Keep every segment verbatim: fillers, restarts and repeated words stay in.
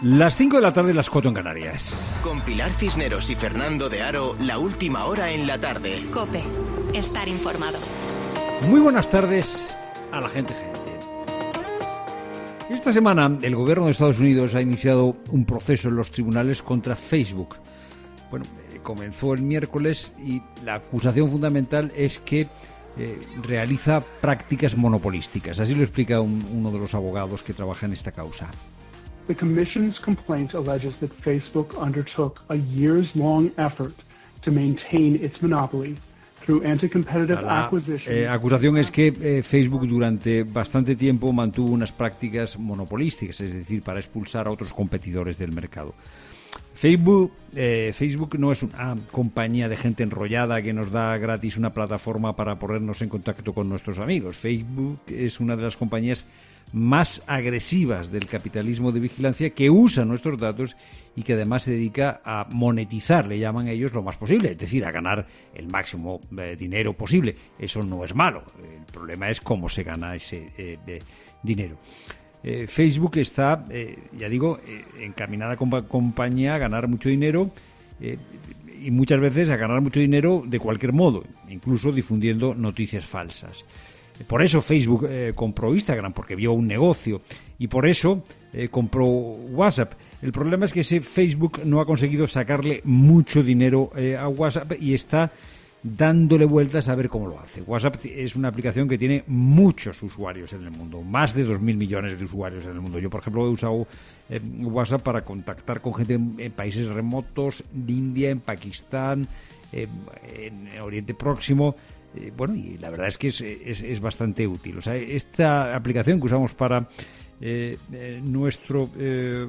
Las cinco de la tarde, las cuatro en Canarias. Con Pilar Cisneros y Fernando de Aro, la última hora en la tarde. COPE. Estar informado. Muy buenas tardes a la gente gente. Esta semana el gobierno de Estados Unidos ha iniciado un proceso en los tribunales contra Facebook. Bueno, eh, comenzó el miércoles y la acusación fundamental es que eh, realiza prácticas monopolísticas. Así lo explica un, uno de los abogados que trabaja en esta causa. The Commission's complaint alleges that Facebook undertook a years-long effort to maintain its monopoly through anti-competitive La acquisition. eh, acusación es que eh, Facebook durante bastante tiempo mantuvo unas prácticas monopolísticas, es decir, para expulsar a otros competidores del mercado. Facebook, eh, Facebook no es una compañía de gente enrollada que nos da gratis una plataforma para ponernos en contacto con nuestros amigos. Facebook es una de las compañías más agresivas del capitalismo de vigilancia, que usa nuestros datos y que además se dedica a monetizar, le llaman ellos, lo más posible, es decir, a ganar el máximo eh, dinero posible. Eso no es malo, el problema es cómo se gana ese eh, eh, dinero. Eh, Facebook está, eh, ya digo, eh, encaminada como compañía a ganar mucho dinero eh, y muchas veces a ganar mucho dinero de cualquier modo, incluso difundiendo noticias falsas. Por eso Facebook eh, compró Instagram, porque vio un negocio, y por eso eh, compró WhatsApp. El problema es que ese Facebook no ha conseguido sacarle mucho dinero eh, a WhatsApp y está dándole vueltas a ver cómo lo hace. WhatsApp es una aplicación que tiene muchos usuarios en el mundo, más de dos mil millones de usuarios en el mundo. Yo, por ejemplo, he usado eh, WhatsApp para contactar con gente en, en países remotos, en India, en Pakistán, eh, en Oriente Próximo. Eh, bueno, y la verdad es que es, es, es bastante útil. O sea, esta aplicación que usamos para eh, eh, nuestro eh,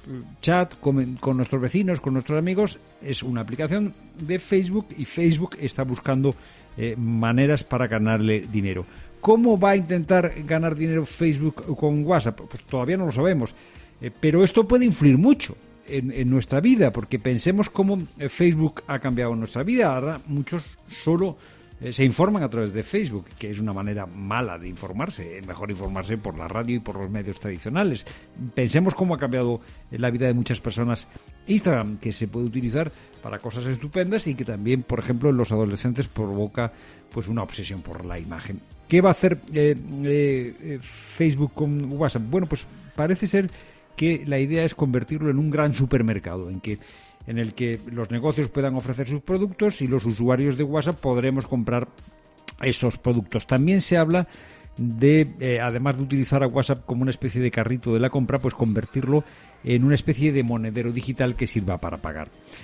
chat con, con nuestros vecinos, con nuestros amigos, es una aplicación de Facebook, y Facebook está buscando eh, maneras para ganarle dinero. ¿Cómo va a intentar ganar dinero Facebook con WhatsApp? Pues todavía no lo sabemos, eh, pero esto puede influir mucho en, en nuestra vida, porque pensemos cómo Facebook ha cambiado nuestra vida. Ahora muchos solo se informan a través de Facebook, que es una manera mala de informarse. Es mejor informarse por la radio y por los medios tradicionales. Pensemos cómo ha cambiado la vida de muchas personas Instagram, que se puede utilizar para cosas estupendas y que también, por ejemplo, en los adolescentes provoca pues una obsesión por la imagen. ¿Qué va a hacer eh, eh, Facebook con WhatsApp? Bueno, pues parece ser que la idea es convertirlo en un gran supermercado, en que en el que los negocios puedan ofrecer sus productos y los usuarios de WhatsApp podremos comprar esos productos. También se habla de, eh, además de utilizar a WhatsApp como una especie de carrito de la compra, pues convertirlo en una especie de monedero digital que sirva para pagar.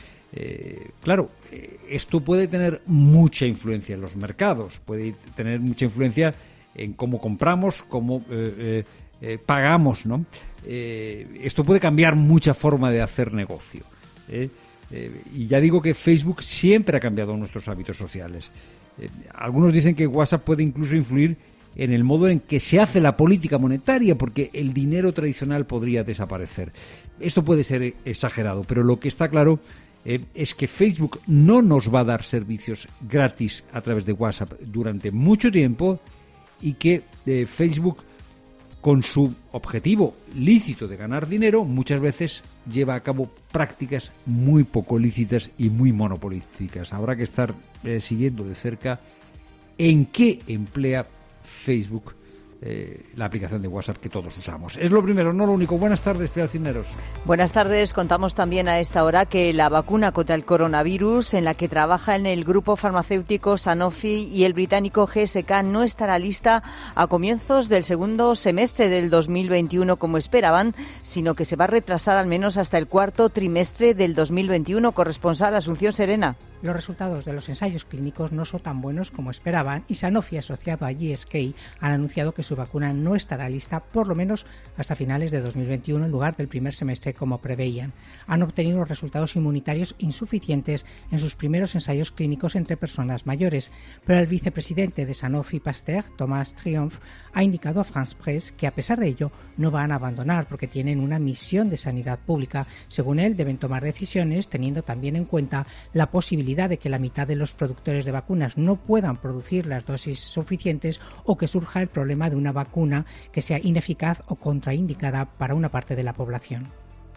Eh, claro, eh, esto puede tener mucha influencia en los mercados, puede tener mucha influencia en cómo compramos, cómo eh, eh, eh, pagamos, ¿no? Eh, esto puede cambiar mucha forma de hacer negocio. Eh, eh, y ya digo que Facebook siempre ha cambiado nuestros hábitos sociales. Eh, algunos dicen que WhatsApp puede incluso influir en el modo en que se hace la política monetaria, porque el dinero tradicional podría desaparecer. Esto puede ser exagerado, pero lo que está claro eh, es que Facebook no nos va a dar servicios gratis a través de WhatsApp durante mucho tiempo, y que eh, Facebook, con su objetivo lícito de ganar dinero, muchas veces lleva a cabo prácticas muy poco lícitas y muy monopolísticas. Habrá que estar eh, siguiendo de cerca en qué emplea Facebook eh, la aplicación de WhatsApp que todos usamos. Es lo primero, no lo único. Buenas tardes, Pilar Cisneros. Buenas tardes. Contamos también a esta hora que la vacuna contra el coronavirus, en la que trabaja en el grupo farmacéutico Sanofi y el británico G S K, no estará lista a comienzos del segundo semestre del dos mil veintiuno como esperaban, sino que se va a retrasar al menos hasta el cuarto trimestre del dos mil veintiuno. Corresponsal Asunción Serena. Los resultados de los ensayos clínicos no son tan buenos como esperaban, y Sanofi, asociado a G S K, han anunciado que su vacuna no estará lista por lo menos hasta finales de dos mil veintiuno en lugar del primer semestre como preveían. Han obtenido resultados inmunitarios insuficientes en sus primeros ensayos clínicos entre personas mayores, pero el vicepresidente de Sanofi Pasteur, Thomas Triomphe, ha indicado a France Presse que a pesar de ello no van a abandonar, porque tienen una misión de sanidad pública. Según él, deben tomar decisiones teniendo también en cuenta la posibilidad de que la mitad de los productores de vacunas no puedan producir las dosis suficientes, o que surja el problema de una vacuna que sea ineficaz o contraindicada para una parte de la población.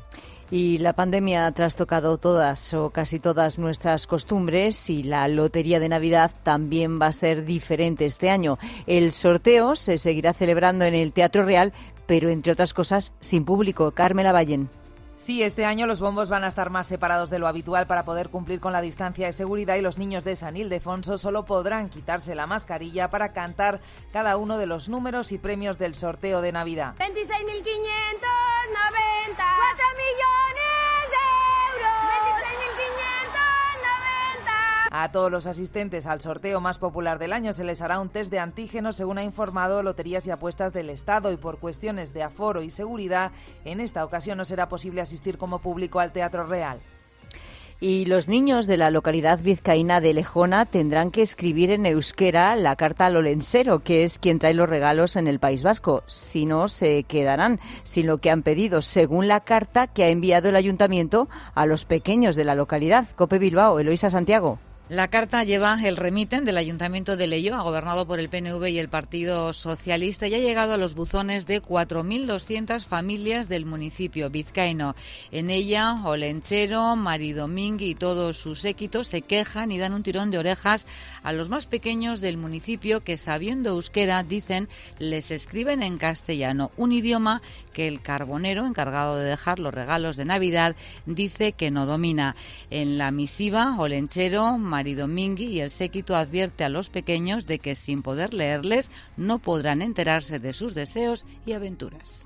Y la pandemia ha trastocado todas o casi todas nuestras costumbres y la lotería de Navidad también va a ser diferente este año. El sorteo se seguirá celebrando en el Teatro Real, pero entre otras cosas sin público. Carmela Vallen. Sí, este año los bombos van a estar más separados de lo habitual para poder cumplir con la distancia de seguridad y los niños de San Ildefonso solo podrán quitarse la mascarilla para cantar cada uno de los números y premios del sorteo de Navidad. veintiséis mil quinientos noventa. cuatro millones de euros. veintiséis mil quinientos noventa. A todos los asistentes al sorteo más popular del año se les hará un test de antígenos, según ha informado Loterías y Apuestas del Estado, y por cuestiones de aforo y seguridad, en esta ocasión no será posible asistir como público al Teatro Real. Y los niños de la localidad vizcaína de Lejona tendrán que escribir en euskera la carta al olensero, que es quien trae los regalos en el País Vasco. Si no, se quedarán sin lo que han pedido, según la carta que ha enviado el ayuntamiento a los pequeños de la localidad. COPE Bilbao, Eloísa Santiago. La carta lleva el remiten del Ayuntamiento de Leioa, gobernado por el P N V y el Partido Socialista, y ha llegado a los buzones de cuatro mil doscientas familias del municipio vizcaíno. En ella, Olenchero, Maridomingui y todo su séquito se quejan y dan un tirón de orejas a los más pequeños del municipio que, sabiendo euskera, dicen, les escriben en castellano, un idioma que el carbonero, encargado de dejar los regalos de Navidad, dice que no domina. En la misiva, Olenchero, Maridomingui y el séquito advierte a los pequeños de que sin poder leerles no podrán enterarse de sus deseos y aventuras.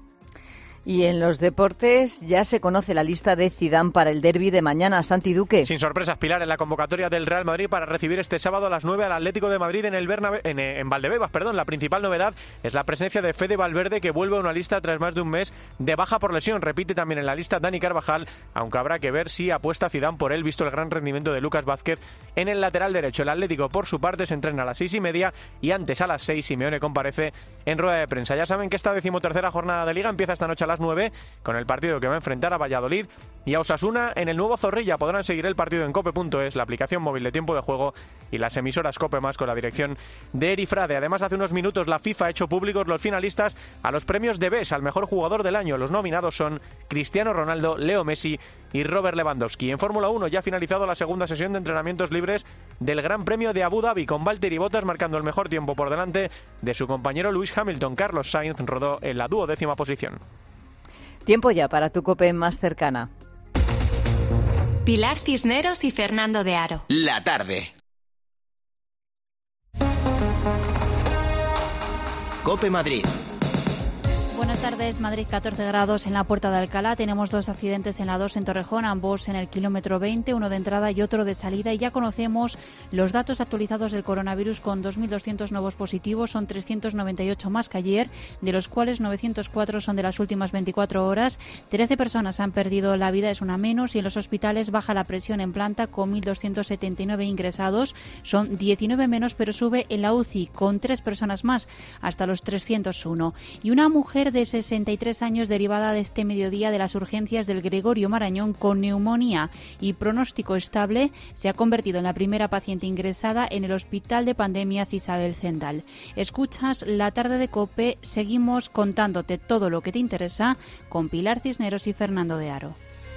Y en los deportes ya se conoce la lista de Zidane para el derbi de mañana. Santi Duque. Sin sorpresas, Pilar, en la convocatoria del Real Madrid para recibir este sábado a las nueve al Atlético de Madrid en el Bernabe, en, en Valdebebas. Perdón. La principal novedad es la presencia de Fede Valverde, que vuelve a una lista tras más de un mes de baja por lesión. Repite también en la lista Dani Carvajal, aunque habrá que ver si apuesta Zidane por él, visto el gran rendimiento de Lucas Vázquez en el lateral derecho. El Atlético, por su parte, se entrena a las seis y media y antes a las seis Simeone comparece en rueda de prensa. Ya saben que esta decimotercera jornada de Liga empieza esta noche a las nueve con el partido que va a enfrentar a Valladolid y a Osasuna en el nuevo Zorrilla. Podrán seguir el partido en cope punto es, la aplicación móvil de tiempo de juego y las emisoras Cope Más con la dirección de Eri Frade. Además, hace unos minutos la FIFA ha hecho públicos los finalistas a los premios de B E S al mejor jugador del año. Los nominados son Cristiano Ronaldo, Leo Messi y Robert Lewandowski. En Fórmula uno ya ha finalizado la segunda sesión de entrenamientos libres del Gran Premio de Abu Dhabi, con Valtteri Bottas marcando el mejor tiempo por delante de su compañero Lewis Hamilton. Carlos Sainz rodó en la duodécima posición. Tiempo ya para tu COPE más cercana. Pilar Cisneros y Fernando de Aro. La tarde. COPE Madrid. Buenas tardes. Madrid, catorce grados en la Puerta de Alcalá. Tenemos dos accidentes en la dos en Torrejón, ambos en el kilómetro veinte, uno de entrada y otro de salida. Y ya conocemos los datos actualizados del coronavirus con dos mil doscientos nuevos positivos. Son trescientos noventa y ocho más que ayer, de los cuales novecientos cuatro son de las últimas veinticuatro horas. trece personas han perdido la vida, es una menos. Y en los hospitales baja la presión en planta con mil doscientos setenta y nueve ingresados. Son diecinueve menos, pero sube en la U C I con tres personas más, hasta los trescientos uno. Y una mujer de sesenta y tres años derivada de este mediodía de las urgencias del Gregorio Marañón con neumonía y pronóstico estable se ha convertido en la primera paciente ingresada en el Hospital de Pandemias Isabel Zendal. Escuchas La Tarde de COPE, seguimos contándote todo lo que te interesa con Pilar Cisneros y Fernando de Aro.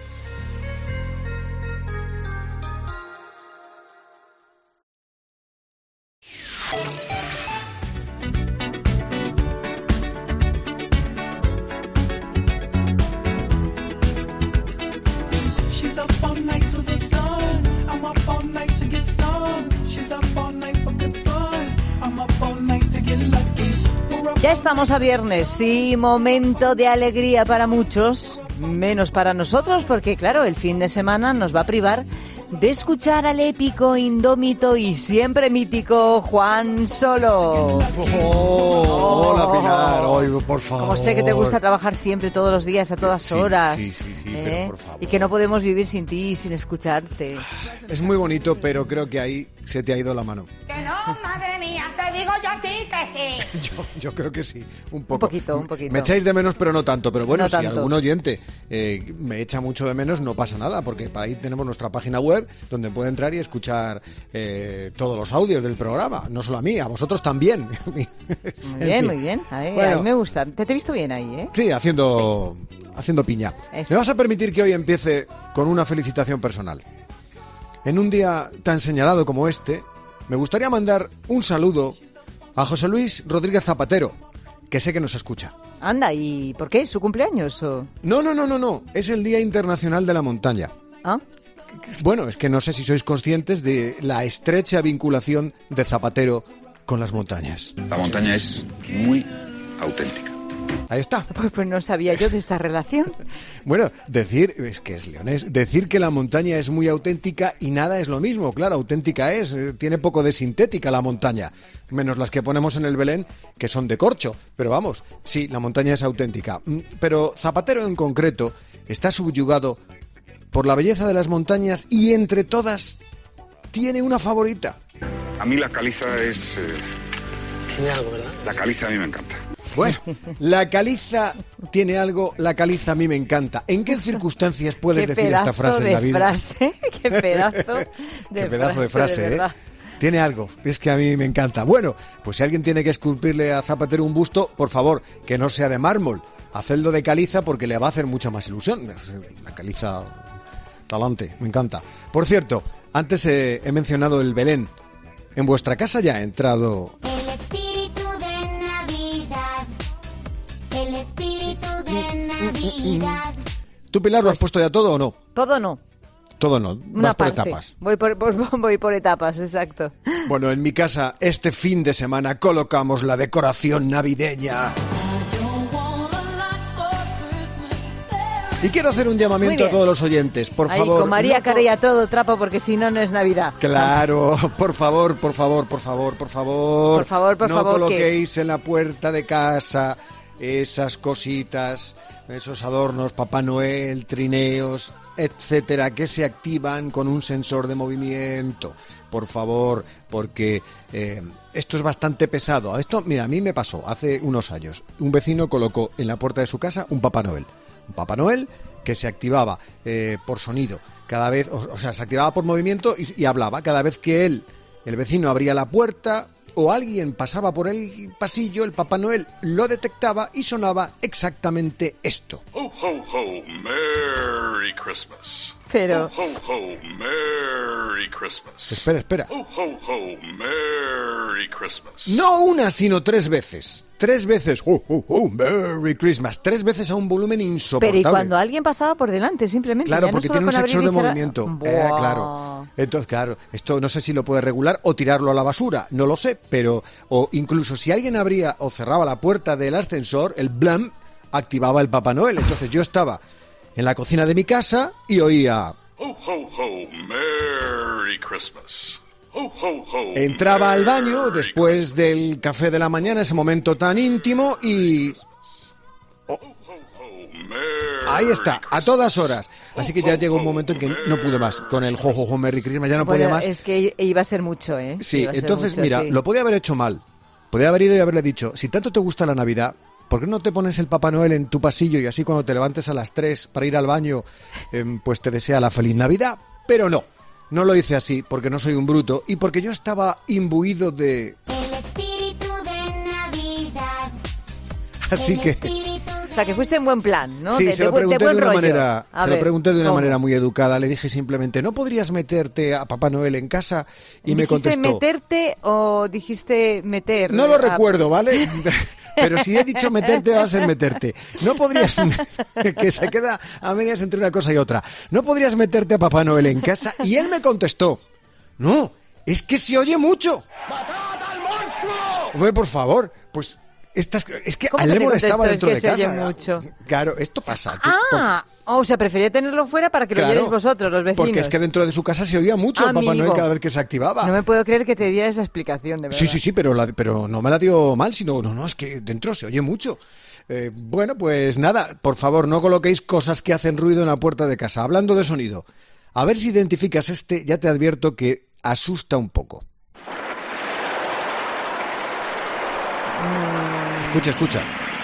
Ya estamos a viernes, sí, momento de alegría para muchos, menos para nosotros, porque claro, el fin de semana nos va a privar de escuchar al épico, indómito y siempre mítico Juan Solo. Oh, hola Pilar, hoy por favor. Como sé que te gusta trabajar siempre, todos los días, a todas sí, horas. Sí, sí, sí, ¿eh? pero por favor. Y que no podemos vivir sin ti, sin escucharte. Es muy bonito, pero creo que hay se te ha ido la mano. Que no, madre mía, te digo yo a ti que sí. Yo, yo creo que sí, un poco. Un poquito, un poquito. Me echáis de menos, pero no tanto. Pero bueno, No si tanto. algún oyente eh, me echa mucho de menos, no pasa nada, porque para ahí tenemos nuestra página web donde puede entrar y escuchar eh, todos los audios del programa. No solo a mí, a vosotros también. Muy En bien, fin. muy bien. A mí, Bueno. a mí me gusta. Te, te he visto bien ahí, ¿eh? Sí, haciendo, haciendo piña. Eso. Me vas a permitir que hoy empiece con una felicitación personal. En un día tan señalado como este, me gustaría mandar un saludo a José Luis Rodríguez Zapatero, que sé que nos escucha. Anda, ¿y por qué? ¿Su cumpleaños o...? No, no, no, no, no. Es el Día Internacional de la Montaña. ¿Ah? Bueno, es que no sé si sois conscientes de la estrecha vinculación de Zapatero con las montañas. La montaña es muy auténtica. Ahí está. Pues, pues no sabía yo de esta relación. Bueno, decir, es que es leonés, decir que la montaña es muy auténtica y nada es lo mismo. Claro, auténtica es, eh, tiene poco de sintética la montaña, menos las que ponemos en el Belén, que son de corcho. Pero vamos, sí, la montaña es auténtica. Mm, Pero Zapatero en concreto está subyugado por la belleza de las montañas y entre todas tiene una favorita. A mí la caliza es... eh, Tiene algo, ¿verdad? La caliza a mí me encanta. Bueno, la caliza tiene algo, la caliza a mí me encanta. ¿En qué circunstancias puedes Qué decir esta pedazo frase en de la vida? frase, qué pedazo de Qué pedazo de frase, de ¿eh? verdad. Tiene algo, es que a mí me encanta. Bueno, pues si alguien tiene que esculpirle a Zapatero un busto, por favor, que no sea de mármol. Hacedlo de caliza porque le va a hacer mucha más ilusión. La caliza, talante, me encanta. Por cierto, antes eh, he mencionado el Belén. En vuestra casa ya ha entrado... El espíritu de Navidad. El espíritu de Navidad. ¿Tú, Pilar, lo has puesto ya todo o no? Todo no. Todo no, Una vas por parte. etapas. Voy por, por- voy por etapas, exacto. Bueno, en mi casa este fin de semana colocamos la decoración navideña. Y quiero hacer un Muy llamamiento a bien. todos los oyentes, por Ahí, favor. con María no Carey a todo trapo, porque si no, no es Navidad. Claro, por favor, por favor, por favor, por favor. Por favor, por no favor, ¿qué? coloquéis en la puerta de casa esas cositas, esos adornos, Papá Noel, trineos, etcétera, que se activan con un sensor de movimiento. Por favor, porque eh, esto es bastante pesado. Esto, mira, a mí me pasó hace unos años. Un vecino colocó en la puerta de su casa un Papá Noel. Un Papá Noel que se activaba eh, por sonido, cada vez, o, o sea, se activaba por movimiento y, y hablaba. Cada vez que él, el vecino, abría la puerta o alguien pasaba por el pasillo, el Papá Noel lo detectaba y sonaba exactamente esto. Ho, ho, ho, Merry Christmas. Pero... Ho, ho, ho, Merry Christmas. Espera, espera. Ho, ho, ho, Merry Christmas. No una, sino tres veces. Tres veces. Oh, oh, oh, Merry Christmas. Tres veces a un volumen insoportable. Pero y cuando alguien pasaba por delante, simplemente. Claro, ya no porque solo tiene un con abrir sensor y de cerrar. movimiento. Buah. Eh, claro. Entonces, claro, esto no sé si lo puede regular o tirarlo a la basura, no lo sé, pero o incluso si alguien abría o cerraba la puerta del ascensor, el blam activaba el Papá Noel. Entonces yo estaba en la cocina de mi casa y oía... Ho, ho, ho, Merry Christmas. Ho, ho, ho, Entraba al baño después del café de la mañana, ese momento tan íntimo, y... Oh. Ahí está, a todas horas. Así que ya llegó un momento en que no pude más. Con el jo, jo, jo, Merry Christmas ya no podía Bueno, más. es que iba a ser mucho, ¿eh? Sí, Iba a ser entonces, mucho, mira, sí. lo podía haber hecho mal. Podía haber ido y haberle dicho, si tanto te gusta la Navidad, ¿por qué no te pones el Papá Noel en tu pasillo y así cuando te levantes a las tres para ir al baño, em, pues te desea la feliz Navidad? Pero no, no lo hice así porque no soy un bruto y porque yo estaba imbuido de... El espíritu de Navidad. Así que... O sea, que fuiste en buen plan, ¿no? Sí, de, se de lo buen- pregunté de de, buen una rollo. manera, A se ver, lo pregunté de una ¿cómo? manera muy educada. Le dije simplemente, ¿no podrías meterte a Papá Noel en casa? Y me ¿Dijiste contestó, meterte o dijiste meter? no lo Ah, recuerdo, ¿vale? Pero si he dicho meterte, va a ser meterte. No podrías, que se queda a medias entre una cosa y otra. No podrías meterte a Papá Noel en casa. Y él me contestó, no, es que se oye mucho. Hombre, por favor, pues... Estas, es que ¿Cómo a él que le te molestaba contestó? dentro Es que de se casa. oye mucho. Claro, esto pasa. Tú, Ah, o sea, prefería tenerlo fuera para que Claro, lo oyerais vosotros, los vecinos. porque es que dentro de su casa se oía mucho el Papá Amigo. Noel cada vez que se activaba. No me puedo creer que te diera esa explicación, de verdad. Sí, sí, sí, pero, la- pero no me la dio mal, sino, no, no, es que dentro se oye mucho. Eh, bueno, pues nada, por favor, no coloquéis cosas que hacen ruido en la puerta de casa. Hablando de sonido, a ver si identificas este, ya te advierto que asusta un poco. Escucha, escucha.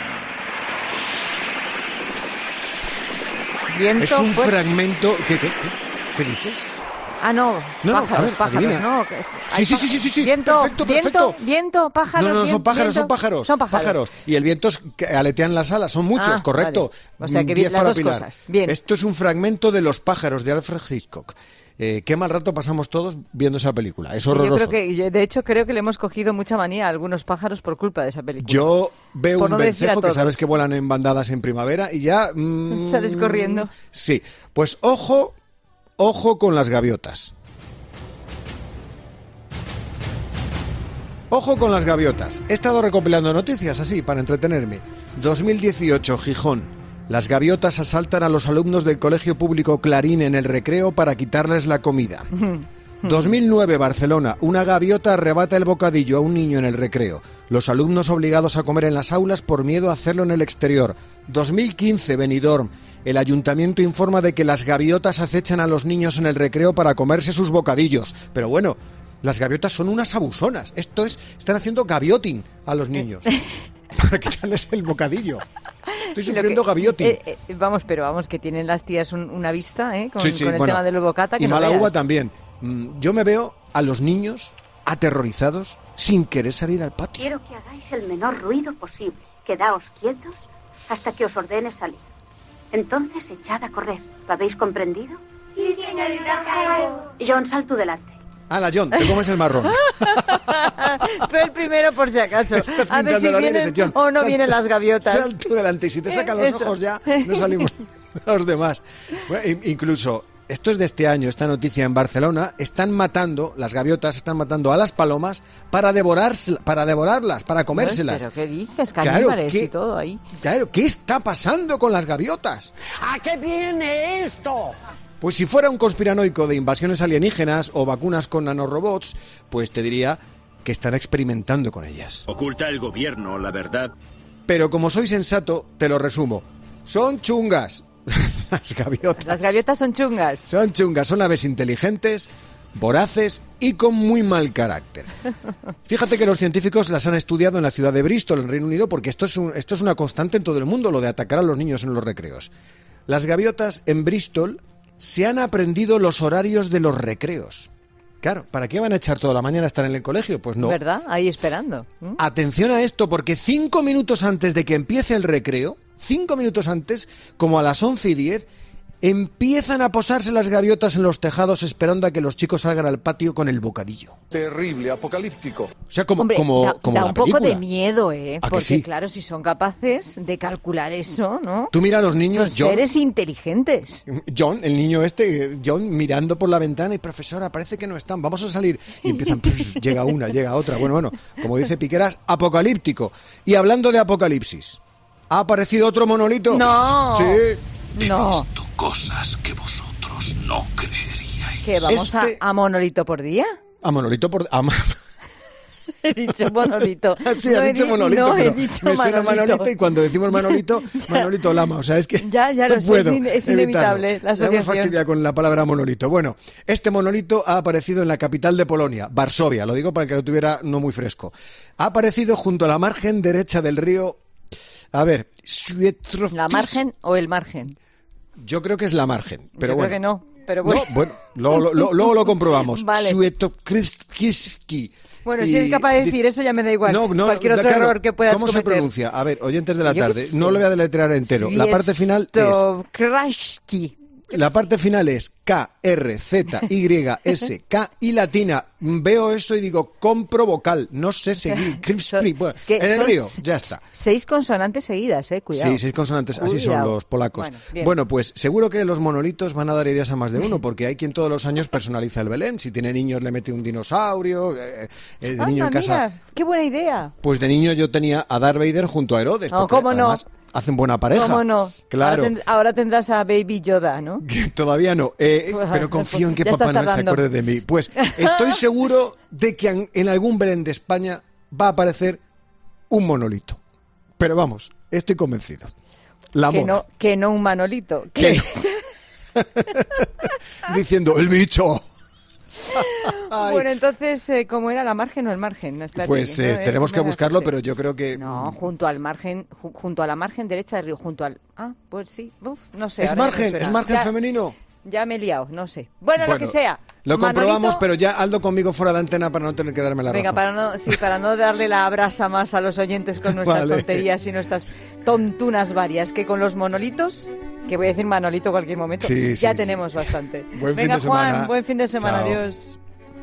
Viento, es un pues... fragmento... ¿Qué, qué, qué, ¿Qué dices? Ah, no, no, pájaros, no, a ver, pájaros, adivina. ¿no? Sí, sí, sí, sí, sí, sí, viento, perfecto, viento, perfecto. Viento, pájaros. No, no, no, son viento, pájaros, viento. son pájaros. Son pájaros. Y el viento es que aletean las alas, son muchos, Ah, correcto. Vale. O sea, que diez las para dos Pilar. cosas. Bien. Esto es un fragmento de Los pájaros de Alfred Hitchcock. Eh, qué mal rato pasamos todos viendo esa película. Es horroroso. Sí, yo creo que, yo, de hecho, creo que le hemos cogido mucha manía a algunos pájaros por culpa de esa película. Yo veo Por un no decir a vencejo que todos. sabes que vuelan en bandadas en primavera y ya... Mmm, Sales corriendo. Sí, pues ojo, ojo con las gaviotas. Ojo con las gaviotas. He estado recopilando noticias así para entretenerme. dos mil dieciocho, Gijón. Las gaviotas asaltan a los alumnos del Colegio Público Clarín en el recreo para quitarles la comida. dos mil nueve, Barcelona. Una gaviota arrebata el bocadillo a un niño en el recreo. Los alumnos obligados a comer en las aulas por miedo a hacerlo en el exterior. dos mil quince, Benidorm. El ayuntamiento informa de que las gaviotas acechan a los niños en el recreo para comerse sus bocadillos. Pero bueno, las gaviotas son unas abusonas. Esto es, están haciendo gavioting a los niños para quitarles el bocadillo. Estoy sufriendo que, gavioting. Eh, eh, vamos, pero vamos, que tienen las tías un, una vista, ¿eh? Con, sí, sí, con el bueno, tema del bocata. Que y no mala veas. uva también. Mm, Yo me veo a los niños aterrorizados sin querer salir al patio. Quiero que hagáis el menor ruido posible. Quedaos quietos hasta que os ordene salir. Entonces echad a correr. ¿Lo habéis comprendido? Sí, señorita. John, sal tú delante. Hala, John, te comes el marrón. Tú el primero por si acaso. Estás A ver si pintando la vienen línea, dice, John, o no sal- vienen las gaviotas. Sal tú delante y si te sacan los Eso. ojos ya no salimos los demás. Bueno, in- incluso, esto es de este año, esta noticia en Barcelona, están matando, las gaviotas están matando a las palomas para, devorarse, para devorarlas, para comérselas. ¿Pero qué dices? Claro, Caníbales ¿qué- y todo ahí. Claro, ¿qué está pasando con las gaviotas? ¿A qué viene esto? Pues si fuera un conspiranoico de invasiones alienígenas o vacunas con nanorobots, pues te diría que están experimentando con ellas. Oculta el gobierno la verdad. Pero como soy sensato, te lo resumo. Son chungas. Las gaviotas. Las gaviotas son chungas. Son chungas, son aves inteligentes, voraces y con muy mal carácter. Fíjate que los científicos las han estudiado en la ciudad de Bristol, en Reino Unido, porque esto es, un, esto es una constante en todo el mundo, lo de atacar a los niños en los recreos. Las gaviotas en Bristol se han aprendido los horarios de los recreos. Claro, ¿para qué van a echar toda la mañana a estar en el colegio? Pues no. ¿Verdad? Ahí esperando. ¿Mm? Atención a esto, porque cinco minutos antes de que empiece el recreo, cinco minutos antes, como a las once y diez, empiezan a posarse las gaviotas en los tejados esperando a que los chicos salgan al patio con el bocadillo. Terrible, apocalíptico. O sea, como, Hombre, como, da, como da la un poco película. de miedo, ¿eh? ¿A que Porque, sí? claro, si son capaces de calcular eso, ¿no? Tú mira a los niños, Son John, seres inteligentes. John, el niño este, John mirando por la ventana y profesora, parece que no están, vamos a salir. Y empiezan, pues, llega una, llega otra. Bueno, bueno, como dice Piqueras, apocalíptico. Y hablando de apocalipsis, ¿ha aparecido otro monolito? No. Sí. No. Cosas que vosotros no creeríais. ¿Qué, vamos Este- a, a monolito por día? A monolito por... A, ma- He dicho monolito. Sí, No ha he dicho di- monolito, no he pero dicho me suena Manolito. Manolito y cuando decimos Manolito, Manolito Lama, o sea, es que Ya, ya no lo sé, puedo es in- es evitarlo. inevitable, la Ya asociación. hemos fastidiado con la palabra monolito. Bueno, este monolito ha aparecido en la capital de Polonia, Varsovia, lo digo para que lo tuviera no muy fresco. Ha aparecido junto a la margen derecha del río, a ver, Świetrowski. ¿La margen o el margen? Yo creo que es la margen, pero Yo bueno. creo que no, pero bueno. No, bueno, luego, luego- luego lo comprobamos. Vale. Świetrowski. Bueno, Y si eres capaz de di- decir eso ya me da igual. No, no, Cualquier otro claro, error que puedas ¿cómo se cometer. pronuncia? A ver, oyentes de la Yo qué tarde, sé. no lo voy a deletrear entero. La parte final es... Świetrowski. La parte final es K R Z Y S K y latina. Veo eso y digo, compro vocal, no sé seguir. Bueno, Es que en el son río, s- ya está. Seis consonantes seguidas, eh, cuidado. Sí, seis consonantes, así son Cuidado. los polacos. Bueno, bien. Bueno, pues seguro que los monolitos van a dar ideas a más de uno, porque hay quien todos los años personaliza el Belén. Si tiene niños le mete un dinosaurio, eh, eh, de niño en Anda, casa... mira, qué buena idea. Pues de niño yo tenía a Darth Vader junto a Herodes. No, porque ¿cómo no? además hacen buena pareja. ¿Cómo no? Claro. Ahora, tend- ahora tendrás a Baby Yoda, ¿no? Todavía no, eh, Pues, pero confío en que ya Papá estás Noel se tardando. acuerde de mí. Pues estoy seguro de que en, en algún Belén de España va a aparecer un monolito. Pero vamos, estoy convencido. La que, moda. no, que no un Manolito. Que Que- no. Diciendo, el bicho. Bueno, entonces, eh, ¿cómo era la margen o el margen? Espérate, pues eh, no, tenemos eh, que buscarlo, no sé. pero yo creo que... No, junto al margen, ju- junto a la margen derecha del río, junto al... Ah, pues sí, uf, no sé. ¿Es ahora ya margen? me suena. ¿Es margen Ya- femenino? Ya me he liado, no sé. Bueno, Bueno, lo que sea. Lo comprobamos, Manolito- pero ya Aldo conmigo fuera de antena para no tener que darme la Venga, razón. para no, sí, para no darle la brasa más a los oyentes con nuestras Vale. tonterías y nuestras tontunas varias, que con los monolitos, que voy a decir manolito en cualquier momento, Sí, ya sí, tenemos bastante. Buen fin Venga, de semana. Juan, buen fin de semana, Chao. adiós.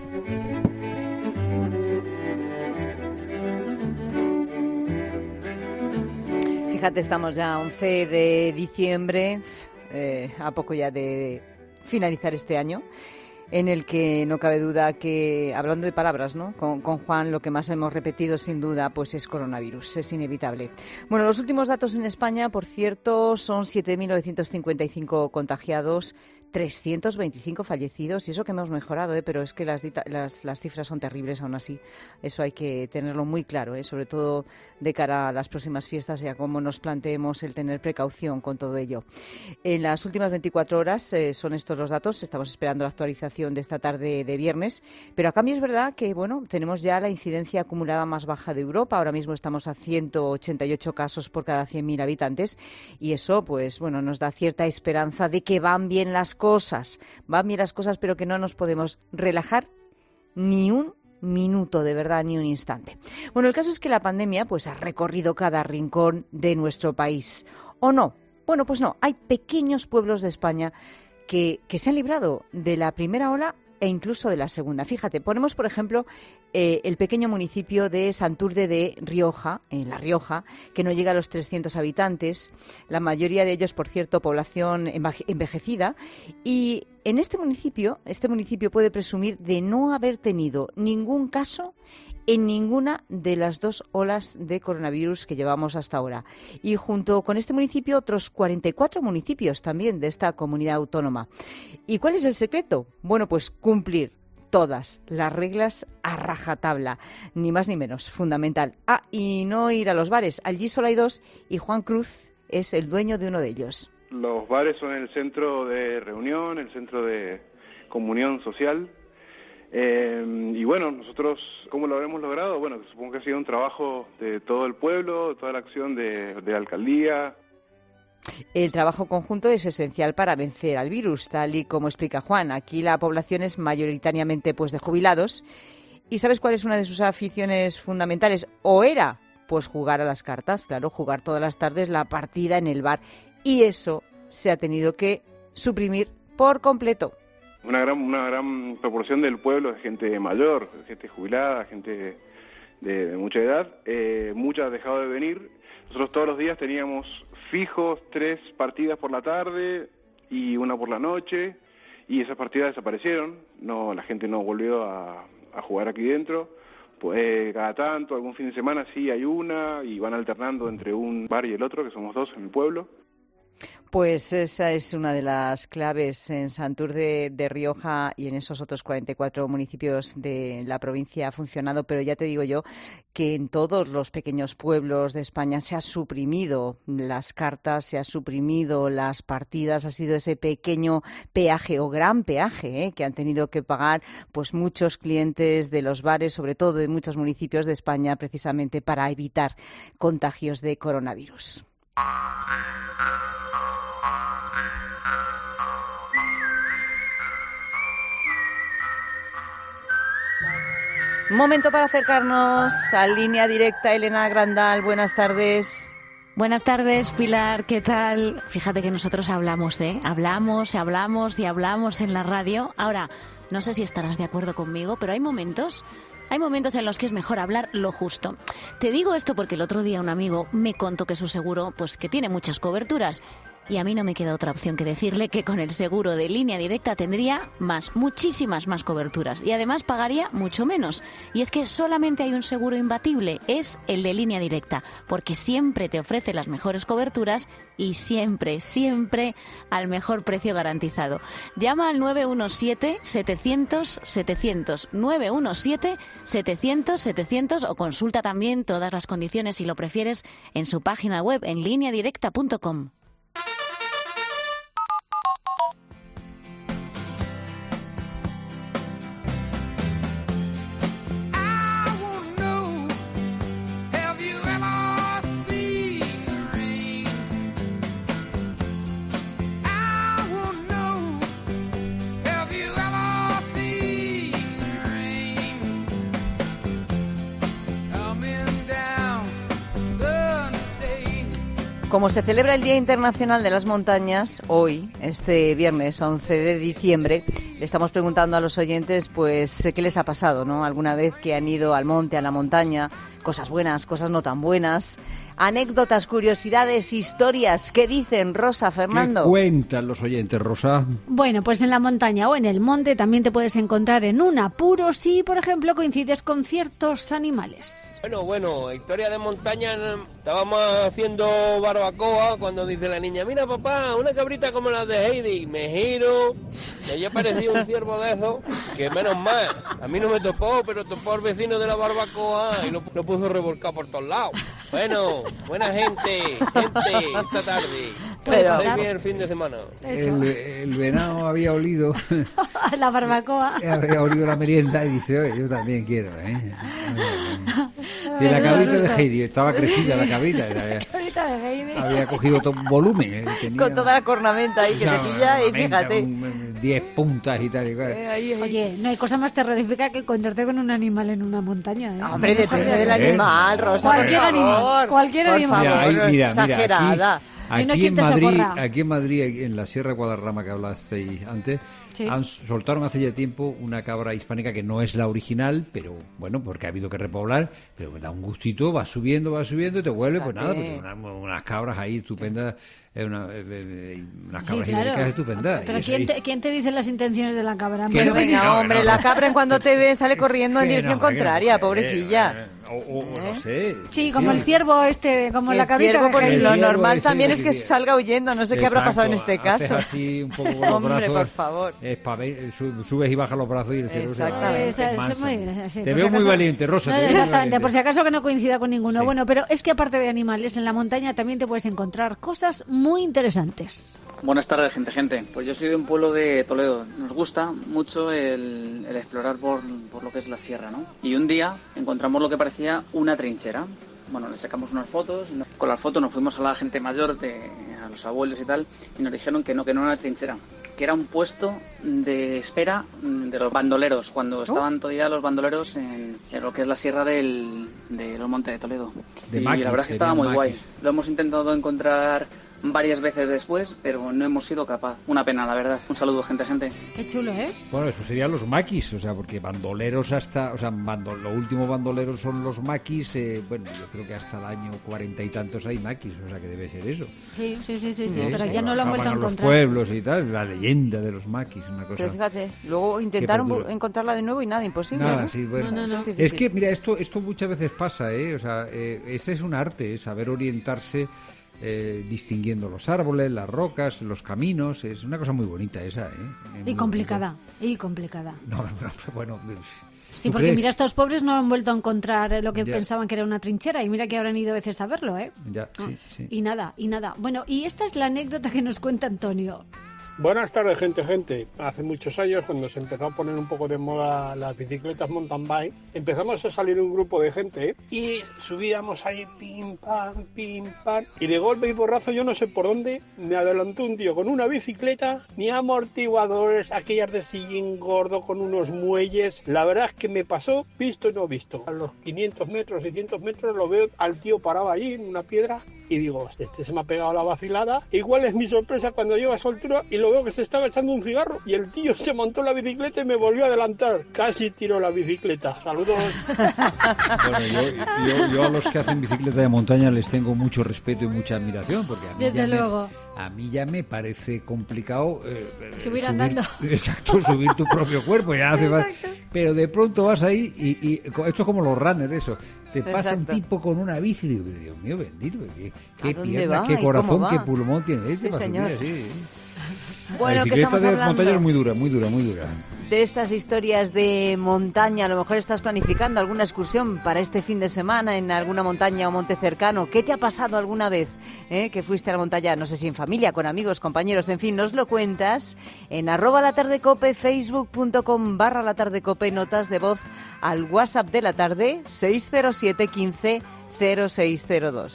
Fíjate, estamos ya a once de diciembre, eh, a poco ya de finalizar este año, en el que no cabe duda que, hablando de palabras, ¿no? Con, con Juan, lo que más hemos repetido sin duda pues es coronavirus, es inevitable. Bueno, los últimos datos en España, por cierto, son siete mil novecientos cincuenta y cinco contagiados, trescientos veinticinco fallecidos, y eso que hemos mejorado, ¿eh? Pero es que las, dita- las, las cifras son terribles aún así. Eso hay que tenerlo muy claro, ¿eh? Sobre todo de cara a las próximas fiestas y a cómo nos planteemos el tener precaución con todo ello. En las últimas veinticuatro horas eh, son estos los datos, estamos esperando la actualización de esta tarde de viernes, pero a cambio es verdad que bueno, tenemos ya la incidencia acumulada más baja de Europa, ahora mismo estamos a ciento ochenta y ocho casos por cada cien mil habitantes, y eso pues bueno, nos da cierta esperanza de que van bien las cosas, van bien las cosas, pero que no nos podemos relajar ni un minuto, de verdad, ni un instante. Bueno, el caso es que la pandemia pues ha recorrido cada rincón de nuestro país, ¿o no? Bueno, pues no, hay pequeños pueblos de España que, que se han librado de la primera ola e incluso de la segunda. Fíjate, ponemos por ejemplo eh, el pequeño municipio de Santurde de Rioja, en La Rioja, que no llega a los trescientos habitantes, la mayoría de ellos, por cierto, población envaje- envejecida, y en este municipio, este municipio puede presumir de no haber tenido ningún caso en ninguna de las dos olas de coronavirus que llevamos hasta ahora. Y junto con este municipio, otros cuarenta y cuatro municipios también de esta comunidad autónoma. ¿Y cuál es el secreto? Bueno, pues cumplir todas las reglas a rajatabla, ni más ni menos, fundamental. Ah, y no ir a los bares. Allí solo hay dos y Juan Cruz es el dueño de uno de ellos. Los bares son el centro de reunión, el centro de comunión social. Eh, y bueno, nosotros, ¿cómo lo habremos logrado? Bueno, supongo que ha sido un trabajo de todo el pueblo, toda la acción de, de la alcaldía. El trabajo conjunto es esencial para vencer al virus, tal y como explica Juan. Aquí la población es mayoritariamente pues de jubilados. ¿Y sabes cuál es una de sus aficiones fundamentales? ¿O era? Pues jugar a las cartas, claro, jugar todas las tardes la partida en el bar. Y eso se ha tenido que suprimir por completo. Una gran, una gran proporción del pueblo es gente mayor, gente jubilada, gente de, de mucha edad. Eh, mucha ha dejado de venir. Nosotros todos los días teníamos fijos tres partidas por la tarde y una por la noche, y esas partidas desaparecieron. No, la gente no volvió a, a jugar aquí dentro. Pues cada tanto, algún fin de semana sí hay una, y van alternando entre un bar y el otro, que somos dos en el pueblo. Pues esa es una de las claves en Santurde de Rioja y en esos otros cuarenta y cuatro municipios de la provincia ha funcionado, pero ya te digo yo que en todos los pequeños pueblos de España se ha suprimido las cartas, se ha suprimido las partidas, ha sido ese pequeño peaje o gran peaje ¿eh? que han tenido que pagar pues muchos clientes de los bares, sobre todo de muchos municipios de España, precisamente para evitar contagios de coronavirus. Momento para acercarnos a Línea Directa. Elena Grandal, buenas tardes. Buenas tardes, Pilar, ¿qué tal? Fíjate que nosotros hablamos, ¿eh? Hablamos, hablamos y hablamos en la radio. Ahora, no sé si estarás de acuerdo conmigo, pero hay momentos, hay momentos en los que es mejor hablar lo justo. Te digo esto porque el otro día un amigo me contó que su seguro, pues que tiene muchas coberturas. Y a mí no me queda otra opción que decirle que con el seguro de Línea Directa tendría más, muchísimas más coberturas. Y además pagaría mucho menos. Y es que solamente hay un seguro imbatible, es el de Línea Directa. Porque siempre te ofrece las mejores coberturas y siempre, siempre al mejor precio garantizado. Llama al nueve uno siete, setecientos, setecientos. nueve uno siete, setecientos, setecientos o consulta también todas las condiciones si lo prefieres en su página web en línea directa punto com. Como se celebra el Día Internacional de las Montañas, hoy, este viernes once de diciembre, le estamos preguntando a los oyentes, pues, qué les ha pasado, ¿no? Alguna vez que han ido al monte, a la montaña, cosas buenas, cosas no tan buenas, anécdotas, curiosidades, historias. ¿Qué dicen, Rosa, Fernando? ¿Qué cuentan los oyentes, Rosa? Bueno, pues en la montaña o en el monte también te puedes encontrar en un apuro si, por ejemplo, coincides con ciertos animales. Bueno, bueno, historia de montaña. Estábamos haciendo barbacoa cuando dice la niña: mira, papá, una cabrita como la de Heidi. Me giro, y allí apareció un ciervo de esos, que menos mal, a mí no me topó, pero topó al vecino de la barbacoa y lo, lo puso revolcado por todos lados. Bueno, buena gente, gente, esta tarde. Pero bien el fin de semana. El, el venado había olido la barbacoa. Había olido la merienda y dice: oye, yo también quiero, ¿eh? Sí, la cabrita de Heidi, estaba crecida la cabrita. Era, cabrita de Heidi. Había cogido todo volumen. ¿eh? Tenía, con toda la cornamenta ahí que se pilla y fíjate. diez puntas y tal y cual. Eh, ahí, ahí. Oye, no hay cosa más terrorífica que encontrarte con un animal en una montaña, ¿eh? Hombre, depende del animal, Rosa. Cualquier animal, cualquier por animal. Favor, mira, ahí, mira, exagerada. Aquí, aquí, en Madrid, aquí en Madrid, en la Sierra Guadarrama que hablasteis antes, sí. han, soltaron hace ya tiempo una cabra hispánica que no es la original, pero bueno, porque ha habido que repoblar, pero da un gustito, va subiendo, va subiendo y te vuelve, pues nada, pues una, unas cabras ahí estupendas. Una, eh, unas cabras sí, claro. estupendas. Pero ¿quién te, ¿quién te dice las intenciones de la cabra? Pero venga, no, hombre, no, no. La cabra en cuando te ve sale corriendo en dirección no, contraria, no, pobrecilla. O, o, ¿Eh? no sé. Sí, como sí, el ciervo este, como el la cabrita. Ciervo, de lo normal ese, también es que sí, salga huyendo, no sé exacto, qué habrá pasado en este caso. Así un poco con los hombre, brazos, por favor. Es pa ver, subes y bajas los brazos y el ciervo se va. Exactamente. Sí, te veo si muy valiente, Rosa. No, te exactamente, valiente. Por si acaso que no coincida con ninguno. Sí. Bueno, pero es que aparte de animales, en la montaña también te puedes encontrar cosas muy interesantes. Buenas tardes, gente, gente. Pues yo soy de un pueblo de Toledo. Nos gusta mucho el, el explorar por, por lo que es la sierra, ¿no? Y un día encontramos lo que parecía una trinchera. Bueno, le sacamos unas fotos. Con las fotos nos fuimos a la gente mayor, de, a los abuelos y tal, y nos dijeron que no, que no era una trinchera, que era un puesto de espera de los bandoleros, cuando estaban uh. todavía los bandoleros en, en lo que es la sierra del, de los Montes de Toledo. De y maquis, la verdad es que estaba muy maquis. guay. Lo hemos intentado encontrar varias veces después, pero no hemos sido capaz. Una pena, la verdad. Un saludo, gente, gente. Qué chulo, ¿eh? Bueno, eso serían los maquis, o sea, porque bandoleros hasta, o sea, bandol, lo último bandoleros son los maquis, eh, bueno, yo creo que hasta el año cuarenta y tantos hay maquis, o sea, que debe ser eso. Sí, sí, sí, sí, sí, ¿Eh? pero ya no lo han vuelto a encontrar. Los pueblos y tal, la leyenda de los maquis, una cosa. Pero fíjate, luego intentaron encontrarla de nuevo y nada, imposible. Nada, ¿no? sí, bueno. No, no, no. Es, es que, mira, esto, esto muchas veces pasa, ¿eh? O sea, eh, ese es un arte, saber orientarse. Eh, distinguiendo los árboles, las rocas, los caminos, es una cosa muy bonita esa, ¿eh? Y complicada, y complicada. No, no, bueno, sí, porque crees? mira, estos pobres no han vuelto a encontrar lo que ya. pensaban que era una trinchera y mira que habrán ido veces a verlo, ¿eh? Ya, sí, sí. Y nada, y nada. Bueno, y esta es la anécdota que nos cuenta Antonio. Buenas tardes, gente, gente. Hace muchos años, cuando se empezó a poner un poco de moda las bicicletas mountain bike, empezamos a salir un grupo de gente, ¿eh? Y subíamos ahí pim, pam, pim, pam. Y de golpe y porrazo, yo no sé por dónde, me adelantó un tío con una bicicleta, ni amortiguadores, aquellas de sillín gordo con unos muelles. La verdad es que me pasó visto y no visto. A los quinientos metros, seiscientos metros, lo veo al tío parado allí en una piedra y digo, este se me ha pegado la vacilada. Igual es mi sorpresa cuando llego a esa altura y lo veo que se estaba echando un cigarro y el tío se montó la bicicleta y me volvió a adelantar. Casi tiró la bicicleta. Saludos. Bueno, yo, yo, yo a los que hacen bicicleta de montaña les tengo mucho respeto y mucha admiración porque a mí, Desde ya, luego. Me, a mí ya me parece complicado eh, subir, subir andando. Exacto, subir tu propio cuerpo. Ya hace más, pero de pronto vas ahí y, y esto es como los runners, eso. Te pasa exacto. un tipo con una bici y digo, Dios mío, bendito, qué, qué pierna, qué corazón, qué pulmón tiene ese sí, para señor. subir así. Bueno, la bicicleta de montaña es muy dura, muy dura, muy dura. De estas historias de montaña, a lo mejor estás planificando alguna excursión para este fin de semana en alguna montaña o monte cercano. ¿Qué te ha pasado alguna vez eh, que fuiste a la montaña? No sé si en familia, con amigos, compañeros, en fin, nos lo cuentas en arroba la tarde cope, facebook.com barra la tarde cope, notas de voz al WhatsApp de la tarde seis cero siete quince cero seis cero dos.